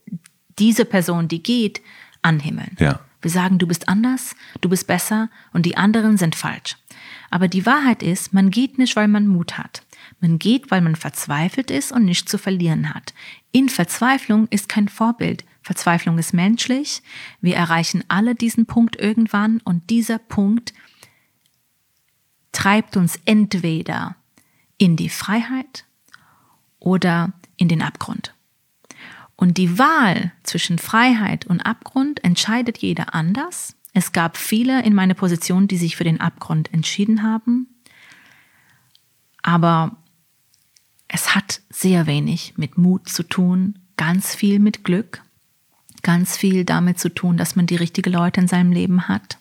Speaker 1: diese Person, die geht, anhimmeln.
Speaker 2: Ja.
Speaker 1: Wir sagen, du bist anders, du bist besser und die anderen sind falsch. Aber die Wahrheit ist, man geht nicht, weil man Mut hat. Man geht, weil man verzweifelt ist und nichts zu verlieren hat. In Verzweiflung ist kein Vorbild. Verzweiflung ist menschlich. Wir erreichen alle diesen Punkt irgendwann und dieser Punkt treibt uns entweder in die Freiheit oder in den Abgrund. Und die Wahl zwischen Freiheit und Abgrund entscheidet jeder anders. Es gab viele in meiner Position, die sich für den Abgrund entschieden haben. Aber es hat sehr wenig mit Mut zu tun, ganz viel mit Glück, ganz viel damit zu tun, dass man die richtigen Leute in seinem Leben hat,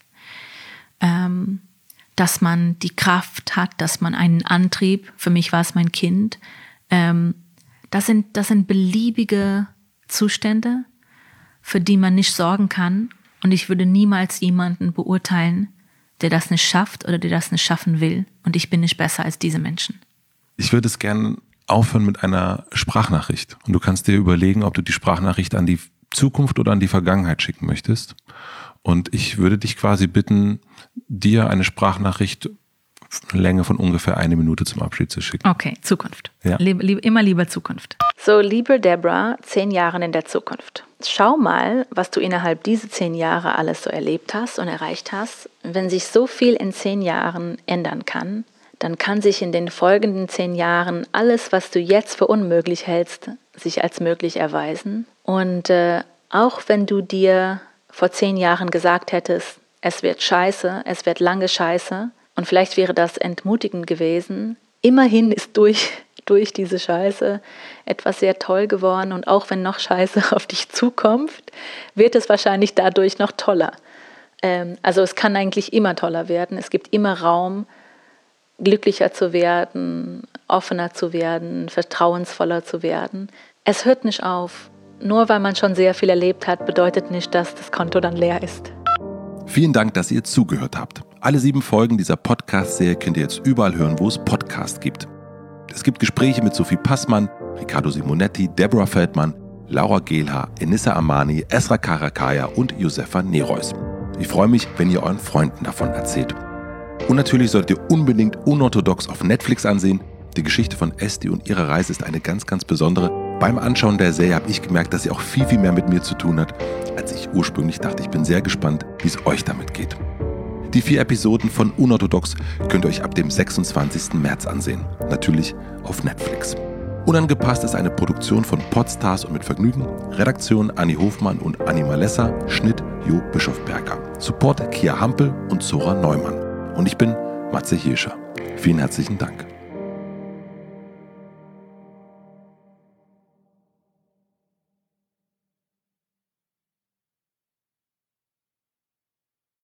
Speaker 1: ähm, dass man die Kraft hat, dass man einen Antrieb, für mich war es mein Kind, ähm, das sind, das sind beliebige Zustände, für die man nicht sorgen kann. Und ich würde niemals jemanden beurteilen, der das nicht schafft oder der das nicht schaffen will. Und ich bin nicht besser als diese Menschen.
Speaker 2: Ich würde es gerne aufhören mit einer Sprachnachricht. Und du kannst dir überlegen, ob du die Sprachnachricht an die Zukunft oder an die Vergangenheit schicken möchtest. Und ich würde dich quasi bitten, dir eine Sprachnachricht Länge von ungefähr eine Minute zum Abschied zu schicken.
Speaker 1: Okay, Zukunft.
Speaker 2: Ja.
Speaker 1: Lieb, lieb, immer lieber Zukunft. So, liebe Deborah, zehn Jahre in der Zukunft. Schau mal, was du innerhalb dieser zehn Jahre alles so erlebt hast und erreicht hast. Wenn sich so viel in zehn Jahren ändern kann, dann kann sich in den folgenden zehn Jahren alles, was du jetzt für unmöglich hältst, sich als möglich erweisen. Und äh, auch wenn du dir vor zehn Jahren gesagt hättest, es wird scheiße, es wird lange scheiße, und vielleicht wäre das entmutigend gewesen. Immerhin ist durch, durch diese Scheiße etwas sehr toll geworden. Und auch wenn noch Scheiße auf dich zukommt, wird es wahrscheinlich dadurch noch toller. Ähm, also es kann eigentlich immer toller werden. Es gibt immer Raum, glücklicher zu werden, offener zu werden, vertrauensvoller zu werden. Es hört nicht auf. Nur weil man schon sehr viel erlebt hat, bedeutet nicht, dass das Konto dann leer ist.
Speaker 2: Vielen Dank, dass ihr zugehört habt. Alle sieben Folgen dieser Podcast-Serie könnt ihr jetzt überall hören, wo es Podcasts gibt. Es gibt Gespräche mit Sophie Passmann, Riccardo Simonetti, Deborah Feldmann, Laura Gehlhaar, Enissa Amani, Esra Karakaya und Josefa Nereus. Ich freue mich, wenn ihr euren Freunden davon erzählt. Und natürlich solltet ihr unbedingt Unorthodox auf Netflix ansehen. Die Geschichte von Esti und ihrer Reise ist eine ganz, ganz besondere Beim Anschauen der Serie habe ich gemerkt, dass sie auch viel, viel mehr mit mir zu tun hat, als ich ursprünglich dachte. Ich bin sehr gespannt, wie es euch damit geht. Die vier Episoden von Unorthodox könnt ihr euch ab dem sechsundzwanzigsten März ansehen. Natürlich auf Netflix. Unangepasst ist eine Produktion von Podstars und mit Vergnügen. Redaktion Anni Hofmann und Anni Malessa. Schnitt Jo Bischofberger. Support Kia Hampel und Zora Neumann. Und ich bin Matze Hirscher. Vielen herzlichen Dank.